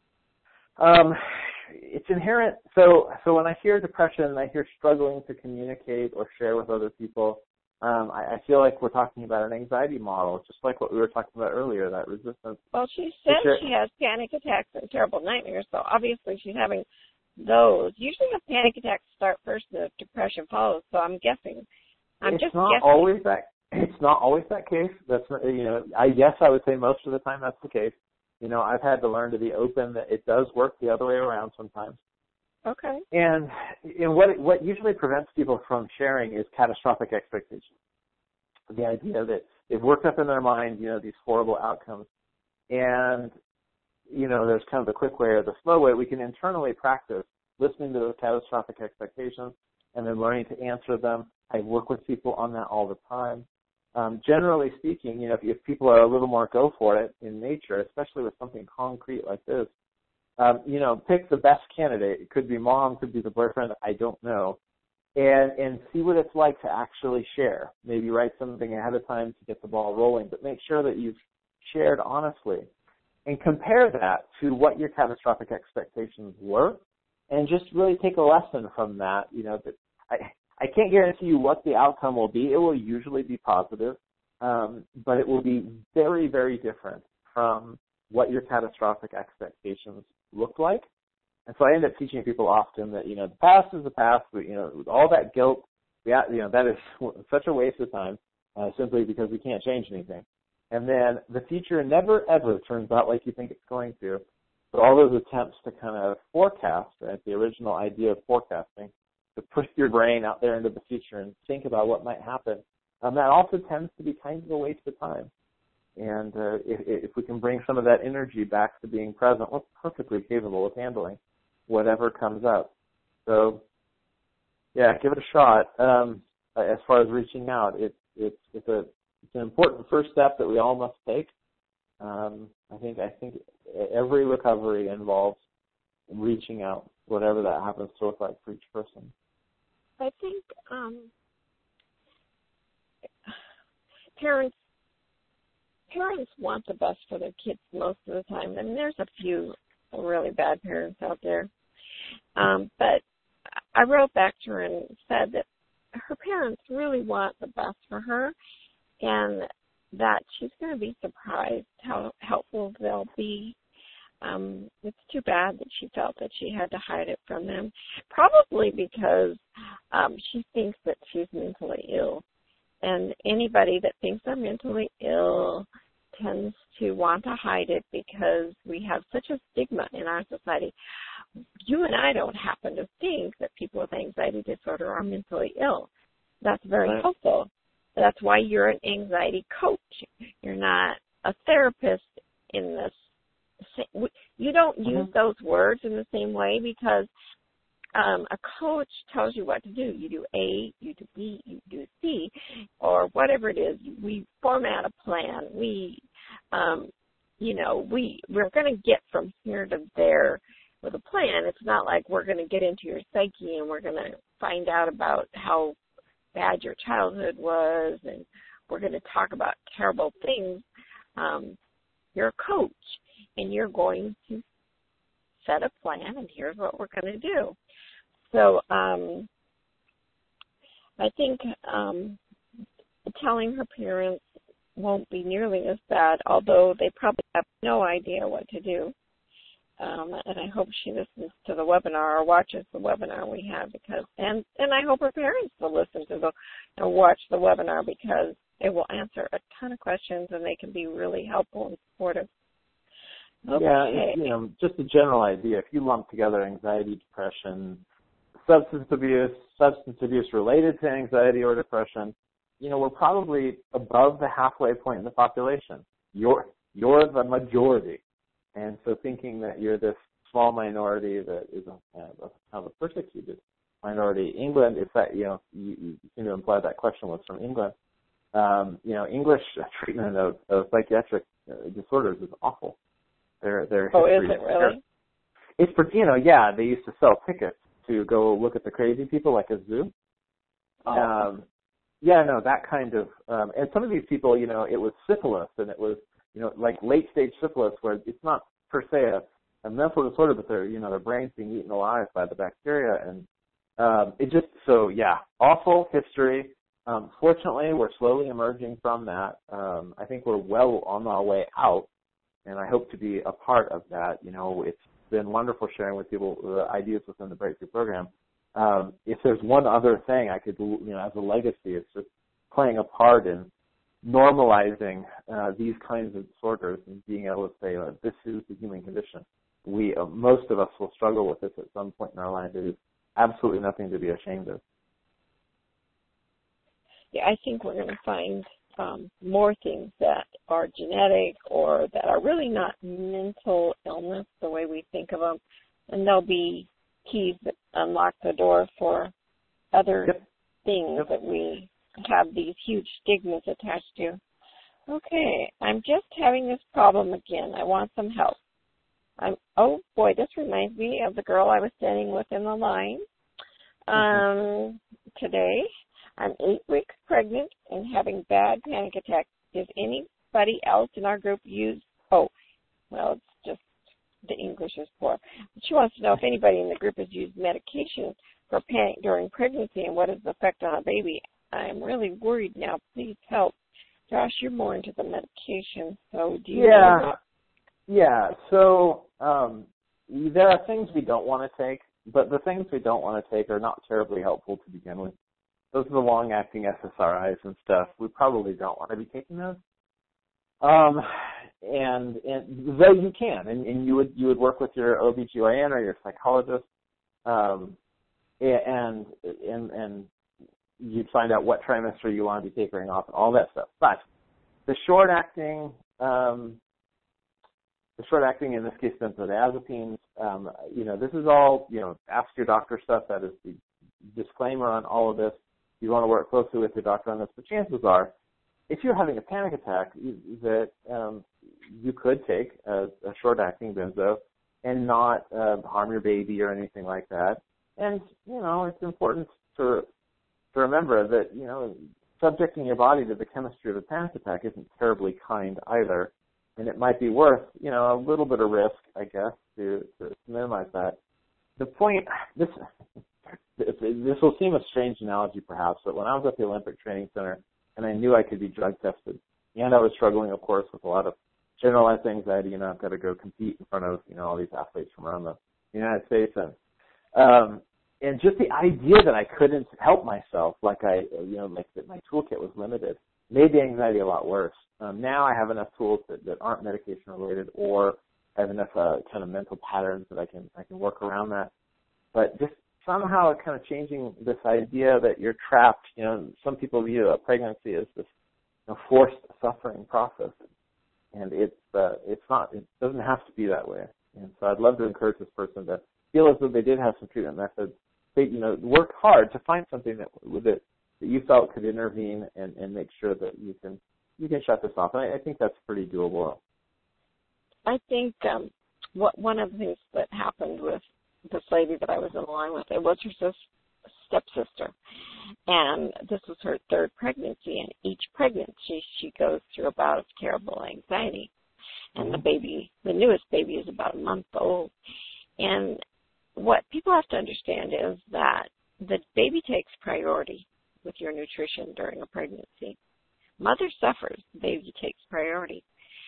Um, it's inherent. So, so when I hear depression, I hear struggling to communicate or share with other people. Um, I, I feel like we're talking about an anxiety model, just like what we were talking about earlier, that resistance.
Well, she says sure. she has panic attacks and terrible nightmares, so obviously she's having those. Usually the panic attacks start first, the depression follows, so I'm guessing. I'm
it's
just
not
guessing.
always that. It's not always that case. That's you know. I guess I would say most of the time that's the case. You know, I've had to learn to be open that it does work the other way around sometimes.
Okay.
And and what what usually prevents people from sharing is catastrophic expectations. The idea that they've worked up in their mind, you know, these horrible outcomes, and you know, there's kind of the quick way or the slow way. We can internally practice listening to those catastrophic expectations and then learning to answer them. I work with people on that all the time. Um, generally speaking, you know, if, if people are a little more go for it in nature, especially with something concrete like this, um, you know, pick the best candidate. It could be mom, could be the boyfriend, I don't know, and and see what it's like to actually share. Maybe write something ahead of time to get the ball rolling, but make sure that you've shared honestly. And compare that to what your catastrophic expectations were, and just really take a lesson from that. You know, that I I can't guarantee you what the outcome will be. It will usually be positive, um, but it will be very, very different from what your catastrophic expectations look like. And so I end up teaching people often that, you know, the past is the past. But, you know, with all that guilt, we, you know, that is such a waste of time uh, simply because we can't change anything. And then the future never, ever turns out like you think it's going to. So all those attempts to kind of forecast, right, the original idea of forecasting, to push your brain out there into the future and think about what might happen, um, that also tends to be kind of a waste of time. And uh, if, if we can bring some of that energy back to being present, we're perfectly capable of handling whatever comes up. So, yeah, give it a shot. Um, as far as reaching out, it, it's it's a It's an important first step that we all must take. Um, I think I think every recovery involves reaching out, whatever that happens to look like for each person.
I think um, parents parents want the best for their kids most of the time. I mean, there's a few really bad parents out there, um, but I wrote back to her and said that her parents really want the best for her, and that she's going to be surprised how helpful they'll be. Um, it's too bad that she felt that she had to hide it from them, probably because um, she thinks that she's mentally ill. And anybody that thinks they're mentally ill tends to want to hide it because we have such a stigma in our society. You and I don't happen to think that people with anxiety disorder are mentally ill. That's very
right.
helpful. That's why you're an anxiety coach. You're not a therapist in this. You don't use mm-hmm. those words in the same way because um, a coach tells you what to do. You do A, you do B, you do C, or whatever it is. We format a plan. We, um, you know, we, we're going to get from here to there with a plan. It's not like we're going to get into your psyche and we're going to find out about how bad your childhood was, and we're going to talk about terrible things. Um, you're a coach, and you're going to set a plan, and here's what we're going to do. So um, I think um, telling her parents won't be nearly as bad, although they probably have no idea what to do. Um, and I hope she listens to the webinar or watches the webinar we have because, and, and I hope her parents will listen to the, and watch the webinar because it will answer a ton of questions and they can be really helpful and supportive. Okay.
Yeah, it's, you know, just a general idea. If you lump together anxiety, depression, substance abuse, substance abuse related to anxiety or depression, you know, we're probably above the halfway point in the population. You're you're the majority, and so thinking that you're this small minority that is a, a, kind of a persecuted minority. England, if that, you know, you, you seem to imply that question was from England. Um, you know, English treatment of, of psychiatric uh, disorders is awful. Their their
oh, is
history
it really?
It's for, you know, yeah, they used to sell tickets to go look at the crazy people like a zoo.
Oh.
Um, yeah, no, that kind of, um, and some of these people, you know, it was syphilis, and it was, you know, like late stage syphilis, where it's not per se a, a mental disorder, but their, you know, their brain's being eaten alive by the bacteria, and um, it just, so yeah, awful history. Um, fortunately, we're slowly emerging from that. Um, I think we're well on our way out, and I hope to be a part of that. You know, it's been wonderful sharing with people the ideas within the Breakthrough Program. Um, if there's one other thing I could, you know, as a legacy, it's just playing a part in normalizing uh, these kinds of disorders and being able to say, uh, this is the human condition. We, uh, most of us will struggle with this at some point in our life. It is absolutely nothing to be ashamed of.
Yeah, I think we're going to find um, more things that are genetic or that are really not mental illness the way we think of them, and there'll be keys that unlock the door for other
yep.
things
yep.
that we have these huge stigmas attached to. Okay, I'm just having this problem again. I want some help. I'm, oh, boy, this reminds me of the girl I was standing with in the line um, mm-hmm. today. I'm eight weeks pregnant and having bad panic attacks. Does anybody else in our group use, oh, well, it's just the English is poor. She wants to know if anybody in the group has used medication for panic during pregnancy and what is the effect on a baby. I'm really worried now. Please help. Josh, you're more into the medication, so do you
yeah.
know that?
Yeah, so um, there are things we don't want to take, but the things we don't want to take are not terribly helpful to begin with. Those are the long-acting S S R Is and stuff. We probably don't want to be taking those. Um, and, and though you can, and, and you would you would work with your O B G Y N or your psychologist, um, and and and you'd find out what trimester you want to be tapering off and all that stuff. But the short-acting, um, the short-acting in this case benzodiazepines, um, you know, this is all, you know, ask your doctor stuff. That is the disclaimer on all of this. You want to work closely with your doctor on this, but chances are, if you're having a panic attack, you, that um, you could take a, a short-acting benzo and not uh, harm your baby or anything like that. And, you know, it's important to, to remember that, you know, subjecting your body to the chemistry of a panic attack isn't terribly kind either, and it might be worth, you know, a little bit of risk, I guess, to, to minimize that. The point, this... This will seem a strange analogy perhaps, but when I was at the Olympic Training Center and I knew I could be drug tested, and I was struggling, of course, with a lot of generalized anxiety, you know, I've got to go compete in front of, you know, all these athletes from around the United States, and um, and just the idea that I couldn't help myself, like I, you know, like that my toolkit was limited, made the anxiety a lot worse. Um, now I have enough tools that, that aren't medication related, or I have enough uh, kind of mental patterns that I can I can work around that. But just somehow kind of changing this idea that you're trapped, you know, some people view a pregnancy as this, you know, forced suffering process. And it's, uh, it's not, it doesn't have to be that way. And so I'd love to encourage this person to feel as though they did have some treatment methods. They, you know, work hard to find something that, that, that you felt could intervene and, and make sure that you can, you can shut this off. And I, I think that's pretty doable.
I think, um, what, one of the things that happened with this lady that I was in line with, it was her sis- stepsister, and this was her third pregnancy, and each pregnancy she goes through a bout of terrible anxiety, and the baby, the newest baby is about a month old, and what people have to understand is that the baby takes priority with your nutrition during a pregnancy. Mother suffers, baby takes priority.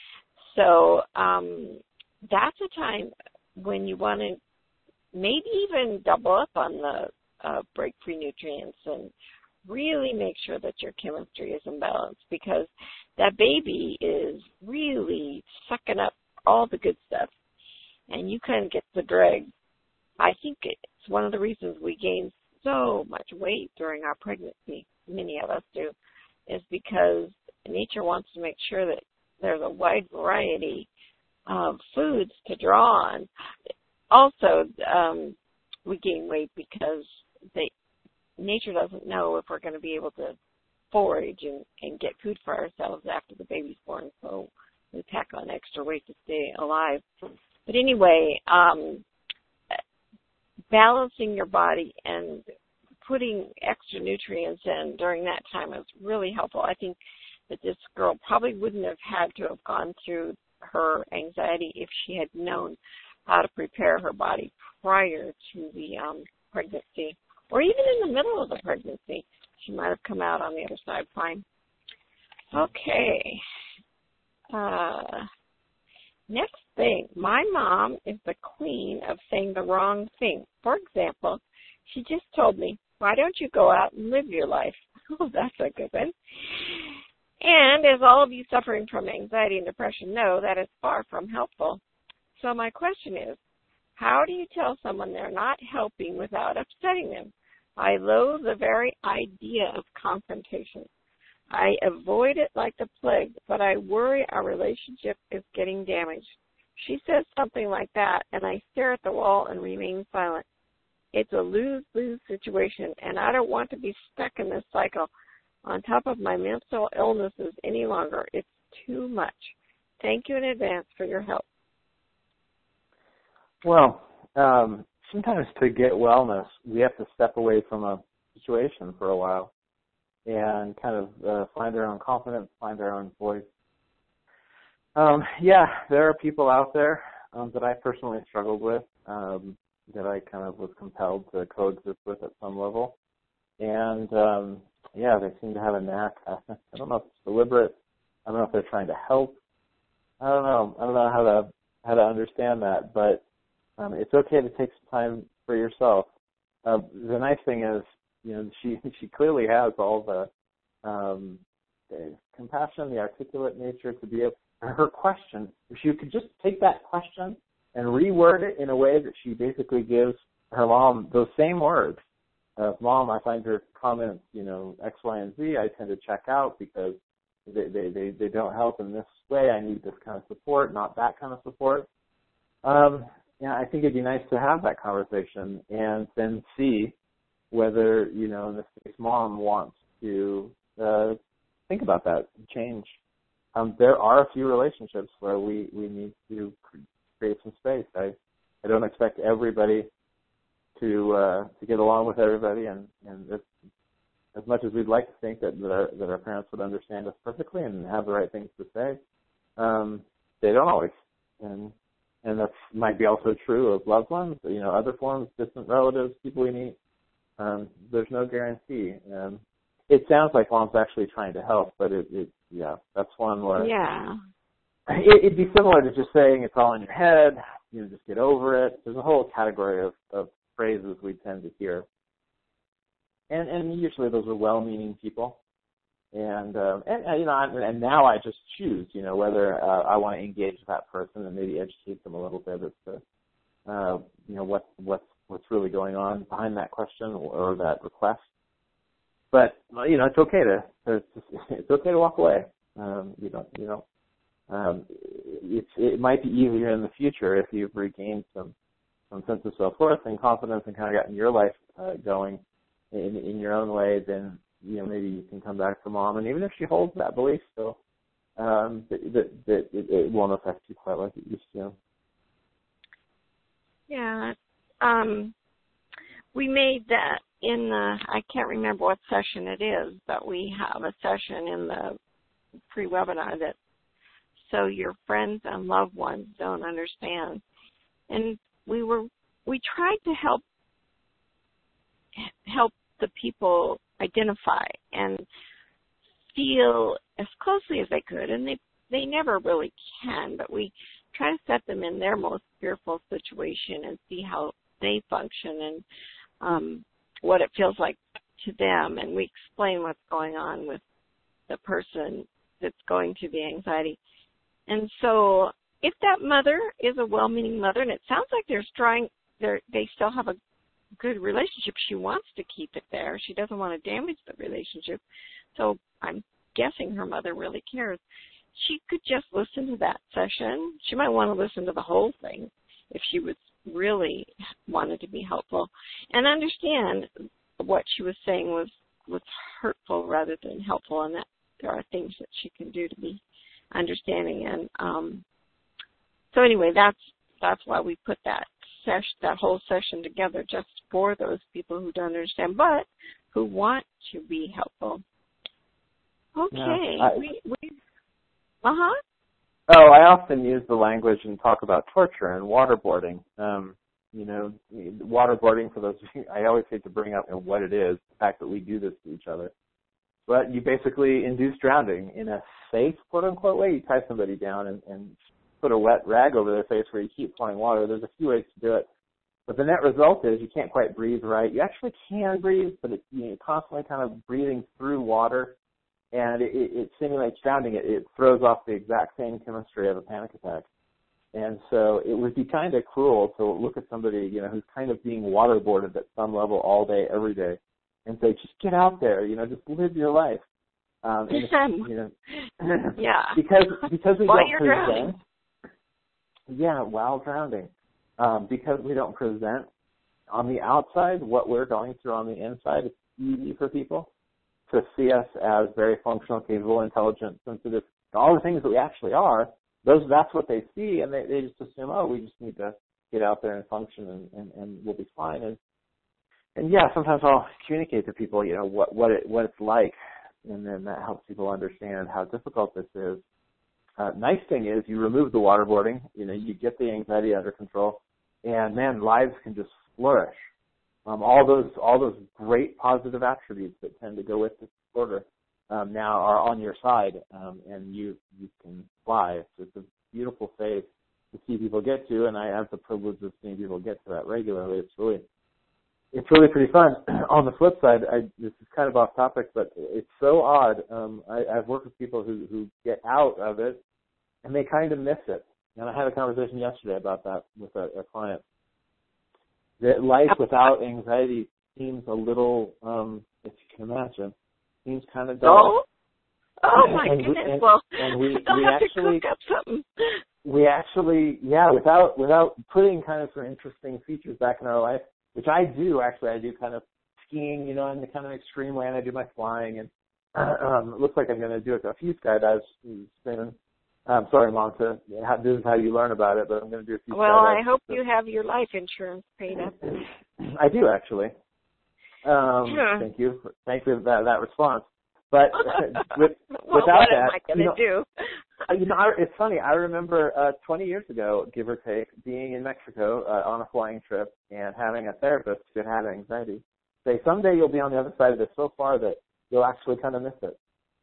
So um, that's a time when you want to maybe even double up on the uh, break-free nutrients and really make sure that your chemistry is in balance, because that baby is really sucking up all the good stuff, and you kind of get the drag. I think it's one of the reasons we gain so much weight during our pregnancy, many of us do, is because nature wants to make sure that there's a wide variety of foods to draw on. Also, um, we gain weight because they, nature doesn't know if we're going to be able to forage and, and get food for ourselves after the baby's born, so we pack on extra weight to stay alive. But anyway, um, balancing your body and putting extra nutrients in during that time is really helpful. I think that this girl probably wouldn't have had to have gone through her anxiety if she had known how to prepare her body prior to the um, pregnancy, or even in the middle of the pregnancy. She might have come out on the other side fine. Okay. Uh, next thing, my mom is the queen of saying the wrong thing. For example, she just told me, why don't you go out and live your life? Oh, that's a good one. And as all of you suffering from anxiety and depression know, that is far from helpful. So my question is, how do you tell someone they're not helping without upsetting them? I loathe the very idea of confrontation. I avoid it like the plague, but I worry our relationship is getting damaged. She says something like that, and I stare at the wall and remain silent. It's a lose-lose situation, and I don't want to be stuck in this cycle on top of my mental illnesses any longer. It's too much. Thank you in advance for your help.
Well, um, sometimes to get wellness, we have to step away from a situation for a while and kind of uh, find our own confidence, find our own voice. Um, yeah, there are people out there um, that I personally struggled with, um, that I kind of was compelled to coexist with at some level. And, um, yeah, they seem to have a knack. I don't know if it's deliberate. I don't know if they're trying to help. I don't know. I don't know how to how to understand that, but um, it's okay to take some time for yourself. Uh, the nice thing is, you know, she she clearly has all the, um, the compassion, the articulate nature to be able. Her question, if she could just take that question and reword it in a way that she basically gives her mom those same words. Uh, Mom, I find your comments, you know, X, Y, and Z, I tend to check out because they, they, they, they don't help in this way. I need this kind of support, not that kind of support. Um, yeah, I think it'd be nice to have that conversation and then see whether, you know, in this case, Mom wants to uh, think about that and change. Um, there are a few relationships where we, we need to create some space. I, I don't expect everybody to uh, to get along with everybody, and, and as, as much as we'd like to think that, that, our, that our parents would understand us perfectly and have the right things to say, um, they don't always. And and that might be also true of loved ones, you know, other forms, distant relatives, people we meet. Um, there's no guarantee. Um, it sounds like Mom's actually trying to help, but it, it yeah, that's one where
yeah.
it, it'd be similar to just saying it's all in your head, you know, just get over it. There's a whole category of, of phrases we tend to hear. And and usually those are well-meaning people. And, um, and, and you know, and, and now I just choose, you know, whether uh, I want to engage with that person and maybe educate them a little bit as to, uh, you know, what, what's, what's really going on behind that question or, or that request. But, you know, it's okay to, to it's okay to walk away. Um, you know, you know, um, it's, it might be easier in the future if you've regained some, some sense of self-worth and confidence and kind of gotten your life uh, going in, in your own way. Then, you know, maybe you can come back to Mom, and even if she holds that belief still, um, that, that, that it, it won't affect you quite like it used to.
Yeah. Um, we made that in the, I can't remember what session it is, but we have a session in the pre-webinar that so your friends and loved ones don't understand. And we were, we tried to help, help the people identify and feel as closely as they could, and they, they never really can, but we try to set them in their most fearful situation and see how they function and um, what it feels like to them, and we explain what's going on with the person that's going through the anxiety. And so if that mother is a well-meaning mother, and it sounds like they're trying, they're, they still have a good relationship, she wants to keep it there. She doesn't want to damage the relationship. So I'm guessing her mother really cares. She could just listen to that session. She might want to listen to the whole thing if she was really wanted to be helpful, and understand what she was saying was, was hurtful rather than helpful, and that there are things that she can do to be understanding. And um, so anyway, that's that's why we put that session, that whole session together, just for those people who don't understand, but who want to be helpful. Okay,
yeah, I,
we, we uh-huh.
Oh, I often use the language and talk about torture and waterboarding. Um, you know, waterboarding, for those of you, I always hate to bring up what it is, the fact that we do this to each other. But you basically induce drowning in a safe, quote-unquote, way. You tie somebody down and, and put a wet rag over their face where you keep pouring water. There's a few ways to do it. But the net result is you can't quite breathe right. You actually can breathe, but it's, you know, constantly kind of breathing through water. And it, it simulates drowning. It, it throws off the exact same chemistry of a panic attack. And so it would be kind of cruel to look at somebody, you know, who's kind of being waterboarded at some level all day, every day, and say, just get out there, you know, just live your life. Um, and if, you know,
yeah.
Because because we
while
don't
you're
present.
Drowning.
Yeah, while drowning. Um, because we don't present on the outside what we're going through on the inside, it's easy for people to see us as very functional, capable, intelligent, sensitive, all the things that we actually are. Those, that's what they see, and they, they just assume, oh, we just need to get out there and function, and, and, and we'll be fine. And, and yeah, sometimes I'll communicate to people, you know, what what it what it's like, and then that helps people understand how difficult this is. Uh, nice thing is, you remove the waterboarding, you know, you get the anxiety under control, and man, lives can just flourish. Um, all those all those great positive attributes that tend to go with this disorder um, now are on your side, um, and you you can fly. It's, it's a beautiful phase to see people get to, and I have the privilege of seeing people get to that regularly. It's really it's really pretty fun. On the flip side, I, this is kind of off topic, but it's so odd. Um, I, I've worked with people who who get out of it, and they kind of miss it. And I had a conversation yesterday about that with a, a client. That life without anxiety seems a little, um, if you can imagine, seems kind of dull.
Oh, oh my
and
goodness!
We, and,
well,
and we,
I'll
we
have
actually,
to cook up something.
We actually, yeah, without without putting kind of some interesting features back in our life, which I do actually. I do kind of skiing, you know, in the kind of extreme way, and I do my flying, and uh, um, it looks like I'm going to do a few skydives soon. I'm sorry, Mom, to, this is how you learn about it, but I'm going to do a few
Well,
skydives.
I hope you have your life insurance paid up.
I do, actually. Um,
yeah.
Thank you. For, thank you for that, that response. But with,
well,
without
what
that,
am I going to
you know,
do?
you know, I, it's funny. I remember uh, twenty years ago, give or take, being in Mexico uh, on a flying trip and having a therapist who had anxiety say, someday you'll be on the other side of this so far that you'll actually kind of miss it.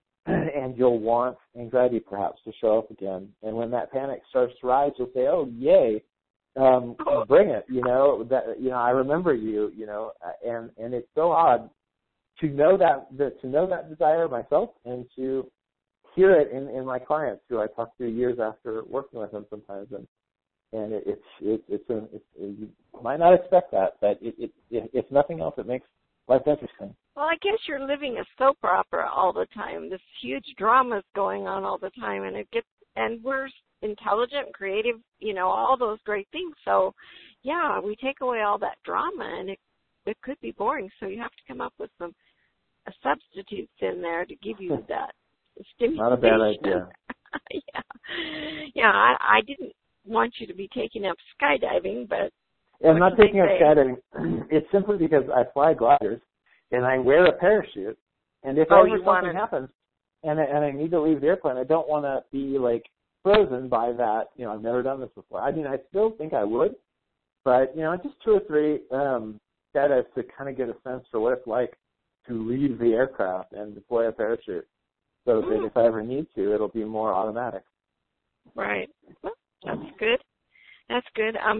And you'll want anxiety perhaps to show up again. And when that panic starts to rise, you'll say, oh, yay, um, bring it, you know, that, you know, I remember you, you know, and, and it's so odd to know that, that, to know that desire myself and to hear it in, in my clients who I talk to years after working with them sometimes. And, and it, it's, it, it's, a, it's, you might not expect that, but it, it, it, if nothing else, it makes life interesting.
Well, I guess you're living a soap opera all the time. This huge drama is going on all the time, and it gets, and we're intelligent, creative, you know, all those great things. So, yeah, we take away all that drama, and it it could be boring. So you have to come up with some uh, substitutes in there to give you that stimulation.
Not a bad idea.
yeah, yeah. I, I didn't want you to be taking up skydiving, but
yeah, I'm not taking up skydiving. It's simply because I fly gliders. And I wear a parachute, and if
oh,
ever something happens, and I, and I need to leave the airplane, I don't want to be like frozen by that. You know, I've never done this before. I mean, I still think I would, but you know, just two or three um, skydivers to kind of get a sense for what it's like to leave the aircraft and deploy a parachute, so that if I ever need to, it'll be more automatic.
Right. Well, that's good. That's good. Um.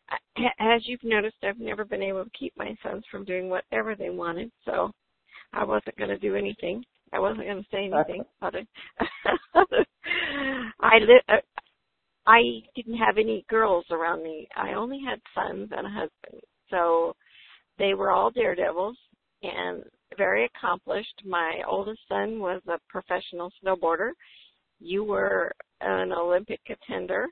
As you've noticed, I've never been able to keep my sons from doing whatever they wanted, so I wasn't going to do anything. I wasn't going to say anything. I li- I didn't have any girls around me. I only had sons and a husband, so they were all daredevils, and very accomplished. My oldest son was a professional snowboarder. You were an Olympic contender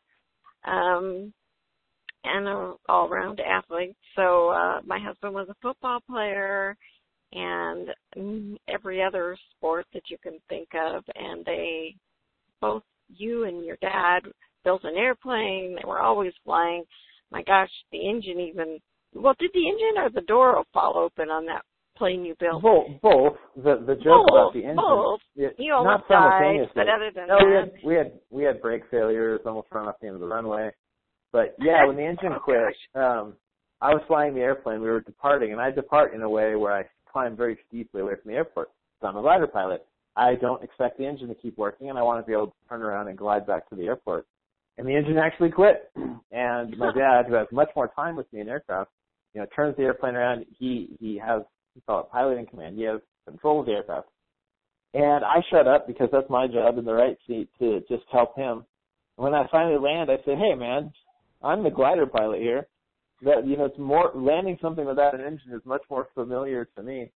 um, and an all-around athlete. So uh, my husband was a football player and every other sport that you can think of. And they, both you and your dad, built an airplane. They were always flying. My gosh, the engine even, well, did the engine or the door fall open on that plane you built?
Both. Both. The the joke
both,
about the engine.
Both.
It,
You almost
not
died,
simultaneously.
but other than
no,
that.
we had, we had we had brake failures, almost run off the end of the runway. But yeah, when the engine
oh,
quit, um, I was flying the airplane. We were departing, and I depart in a way where I climb very steeply away from the airport. So I'm a glider pilot. I don't expect the engine to keep working, and I want to be able to turn around and glide back to the airport. And the engine actually quit. And my dad, who has much more time with me in aircraft, you know, turns the airplane around. He he has, we call it piloting command. He has control of the aircraft. And I shut up because that's my job in the right seat to just help him. When I finally land, I say, hey, man, I'm the glider pilot here. That, you know, it's more, landing something without an engine is much more familiar to me.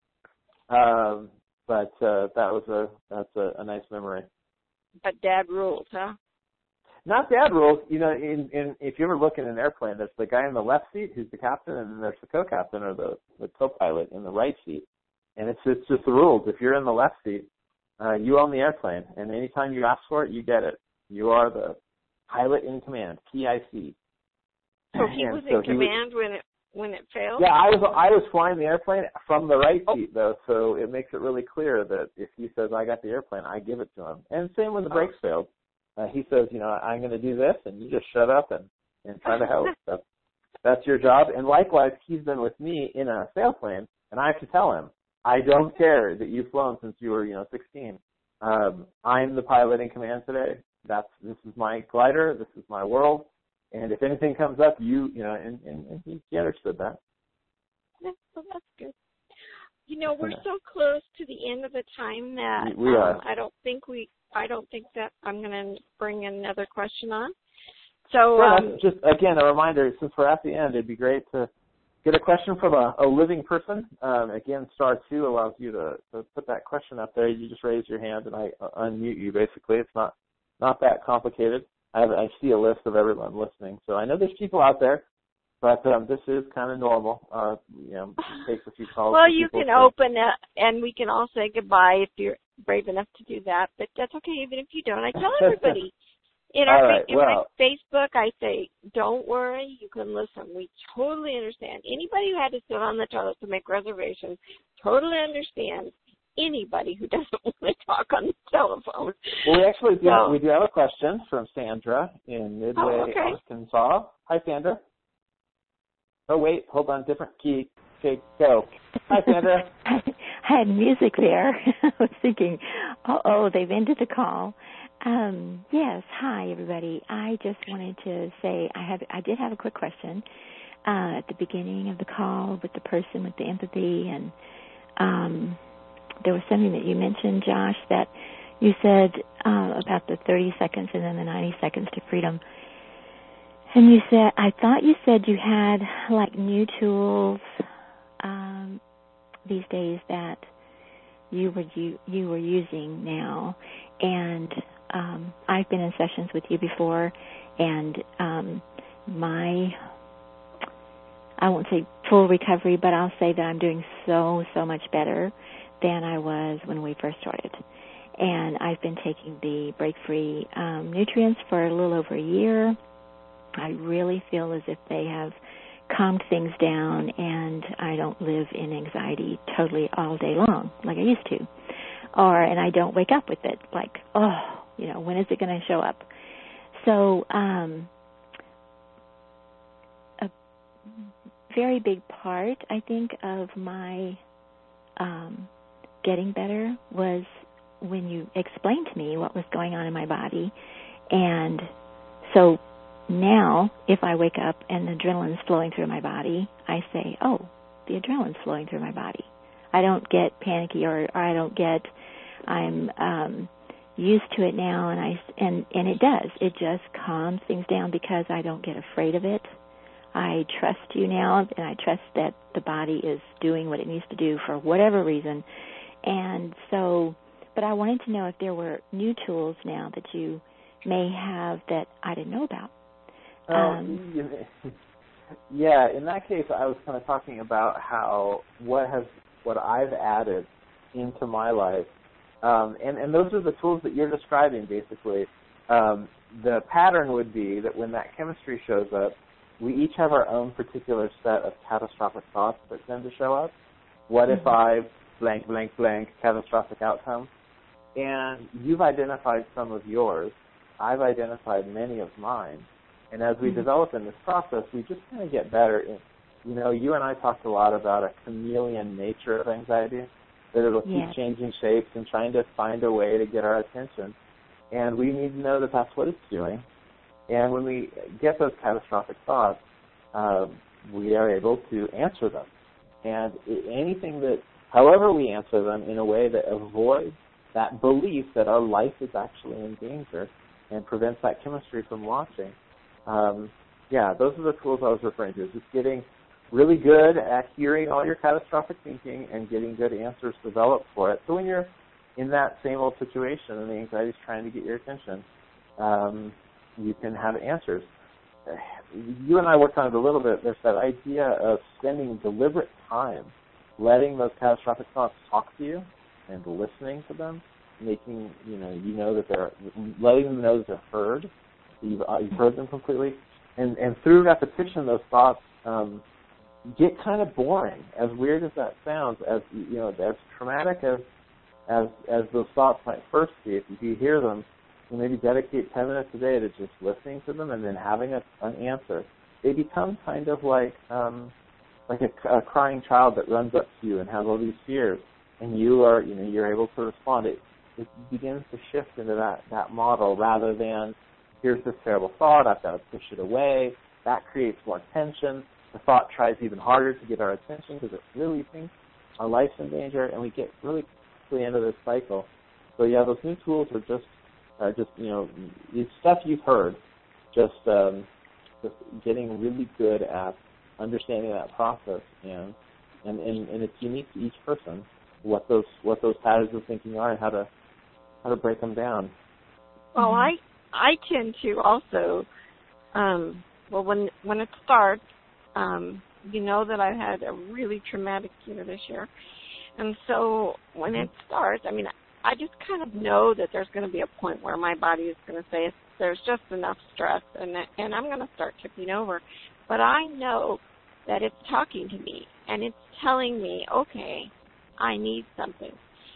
Um, but uh, that was a, that's a, a nice memory.
But Dad ruled, huh?
Not Dad rules. You know, in, in, if you ever look at an airplane, there's the guy in the left seat who's the captain, and then there's the co-captain or the, the co-pilot in the right seat. And it's it's just the rules. If you're in the left seat, uh, you own the airplane, and anytime you ask for it, you get it. You are the pilot in command, P I C.
So he was
so
in command was, when it when it failed?
Yeah, I was I was flying the airplane from the right oh. seat, though, so it makes it really clear that if he says, I got the airplane, I give it to him. And same when the brakes oh. failed. Uh, he says, you know, I'm going to do this, and you just shut up and, and try to help. That's, that's your job. And likewise, he's been with me in a sailplane, and I have to tell him, I don't care that you've flown since you were, you know, sixteen. Um, I'm the pilot in command today. That's this is my glider. This is my world. And if anything comes up, you, you know, and, and, and he, he understood that.
Yeah, well, that's good. You know, we're so close to the end of the time that
we, we are.
Um, I don't think we. I don't think that I'm going to bring another question on. So
yeah,
um,
just again a reminder, since we're at the end, it'd be great to get a question from a, a living person. Um, again, star two allows you to, to put that question up there. You just raise your hand and I uh, unmute you. Basically, it's not not that complicated. I have, I see a list of everyone listening, so I know there's people out there. But um, this is kind of normal. Uh, you know, it takes a few calls.
Well, you can
to...
open it, and we can all say goodbye if you're brave enough to do that. But that's okay, even if you don't. I tell everybody in our
right,
in
well.
my Facebook, I say, don't worry, you can listen. We totally understand. Anybody who had to sit on the toilet to make reservations totally understands. Anybody who doesn't want to talk on the telephone.
Well, we actually do.
So,
we do have a question from Sandra in Midway,
oh, okay.
Arkansas. Hi, Sandra. Oh, wait, hold on, different key. Okay, go. Hi, Sandra.
I had music there. I was thinking, oh, they've ended the call. Um, yes, hi, everybody. I just wanted to say I have, I did have a quick question uh, at the beginning of the call with the person with the empathy, and um, there was something that you mentioned, Josh, that you said uh, about the thirty seconds and then the ninety seconds to freedom. And you said, I thought you said you had like new tools um, these days that you were you, you were using now, and um, I've been in sessions with you before, and um, my I won't say full recovery, but I'll say that I'm doing so so much better than I was when we first started. And I've been taking the Break Free um, nutrients for a little over a year. I really feel as if they have calmed things down, and I don't live in anxiety totally all day long like I used to. Or, and I don't wake up with it like, oh, you know, when is it going to show up? So um, a very big part, I think, of my um, getting better was when you explained to me what was going on in my body. And so now, if I wake up and adrenaline's flowing through my body, I say, oh, the adrenaline's flowing through my body. I don't get panicky or, or I don't get, I'm um, used to it now, and I and, and it does. It just calms things down because I don't get afraid of it. I trust you now, and I trust that the body is doing what it needs to do for whatever reason. And so, but I wanted to know if there were new tools now that you may have that I didn't know about.
Oh,
Um,
yeah, in that case, I was kind of talking about how what has what I've added into my life, um, and and those are the tools that you're describing. Basically, um, the pattern would be that when that chemistry shows up, we each have our own particular set of catastrophic thoughts that tend to show up. What if I blank blank blank catastrophic outcome? And you've identified some of yours. I've identified many of mine. And as we mm-hmm. develop in this process, we just kind of get better. In, you know, you and I talked a lot about a chameleon nature of anxiety, that it'll
yes.
keep changing shapes and trying to find a way to get our attention. And we need to know that that's what it's doing. And when we get those catastrophic thoughts, uh, we are able to answer them. And anything that, however we answer them in a way that avoids that belief that our life is actually in danger and prevents that chemistry from launching, Um, yeah, those are the tools I was referring to. Just getting really good at hearing all your catastrophic thinking and getting good answers developed for it. So when you're in that same old situation and the anxiety is trying to get your attention, um, you can have answers. You and I worked on it a little bit. There's that idea of spending deliberate time letting those catastrophic thoughts talk to you and listening to them, making, you know, you know that they're, letting them know that they're heard. You've, uh, you've heard them completely, and and through repetition, those thoughts um, get kind of boring. As weird as that sounds, as you know, as traumatic as as as those thoughts might first be, if you hear them, you maybe dedicate ten minutes a day to just listening to them and then having a, an answer. They become kind of like um, like a, a crying child that runs up to you and has all these fears, and you are, you know, you're able to respond. It it begins to shift into that that model rather than, here's this terrible thought, I've got to push it away. That creates more tension. The thought tries even harder to get our attention because it really thinks our life's in danger, and we get really quickly into this cycle. So yeah, those new tools are just, uh, just you know, it's stuff you've heard, just, um, just getting really good at understanding that process, and, and and and it's unique to each person what those what those patterns of thinking are and how to how to break them down.
Well, I. I tend to also, um, well, when when it starts, um, you know that I had a really traumatic year this year. And so when it starts, I mean, I just kind of know that there's going to be a point where my body is going to say there's just enough stress, and and I'm going to start tipping over. But I know that it's talking to me, and it's telling me, okay, I need something.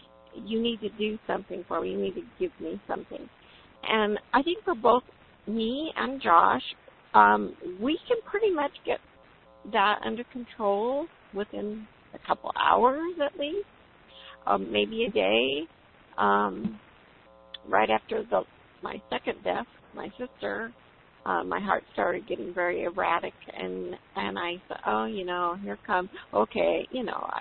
You need to do something for me. You need to give me something. And I think for both me and Josh, um, we can pretty much get that under control within a couple hours at least, um, maybe a day. Um, right after the, my second death, my sister, uh, my heart started getting very erratic, and and I said, oh, you know, here comes, okay, you know, I,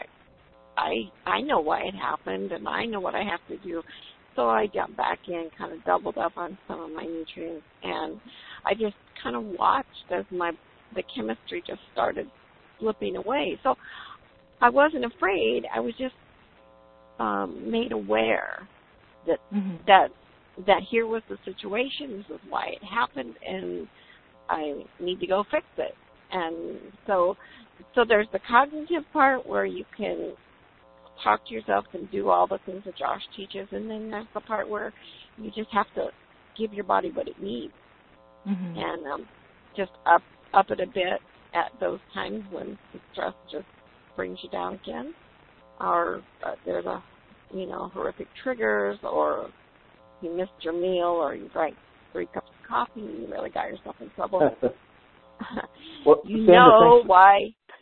I, I know why it happened, and I know what I have to do. So I jumped back in, kind of doubled up on some of my nutrients, and I just kind of watched as my the chemistry just started slipping away. So I wasn't afraid. I was just um, made aware that mm-hmm. that that here was the situation. This is why it happened, and I need to go fix it. And so, so there's the cognitive part where you can talk to yourself and do all the things that Josh teaches, and then there's the part where you just have to give your body what it needs, mm-hmm. and um, just up up it a bit at those times when the stress just brings you down again, or uh, there's a you know horrific triggers, or you missed your meal, or you drank three cups of coffee, and you really got yourself in trouble.
Well,
you
Sandra,
know why.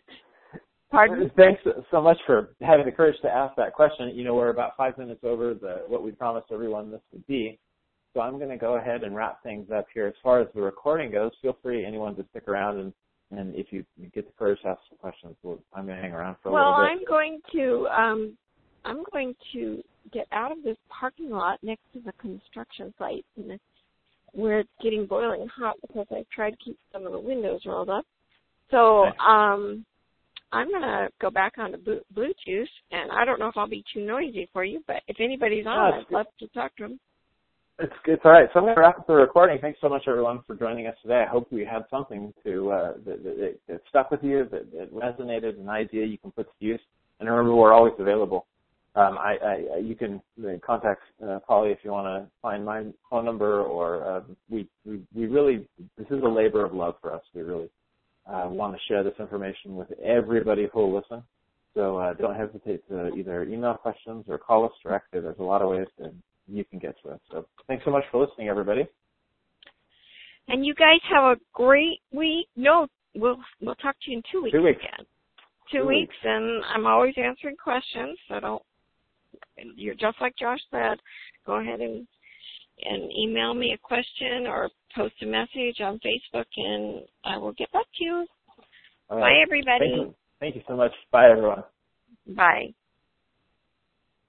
Pardon?
Thanks so much for having the courage to ask that question. You know, we're about five minutes over the what we promised everyone this would be. So I'm going to go ahead and wrap things up here. As far as the recording goes, feel free, anyone, to stick around, and, and if you get the courage to ask some questions, we'll, I'm going to hang around for a
well,
little bit.
Well, I'm going to um, I'm going to get out of this parking lot next to the construction site, and where it's getting boiling hot because I tried to keep some of the windows rolled up. So
Okay.
um, I'm going to go back on to Bluetooth, and I don't know if I'll be too noisy for you, but if anybody's on,
No,
I'd love to talk to them.
It's it's all right. So I'm going to wrap up the recording. Thanks so much, everyone, for joining us today. I hope we had something to uh, that, that, that stuck with you, that, that resonated, an idea you can put to use. And remember, we're always available. Um, I, I you can contact uh, Polly if you want to find my phone number, or uh, we, we we really this is a labor of love for us. We really uh, want to share this information with everybody who will listen. So uh, don't hesitate to either email questions or call us directly. There's a lot of ways to you can get to us. So thanks so much for listening, everybody.
And you guys have a great week. No, we'll we'll talk to you in two weeks,
Two weeks.
again. Two,
Two
weeks,
weeks,
and I'm always answering questions. So don't. You're just like Josh said. Go ahead and and email me a question or post a message on Facebook, and I will get back to you.
All right.
Bye, everybody.
Thank you. Thank you so much. Bye, everyone.
Bye.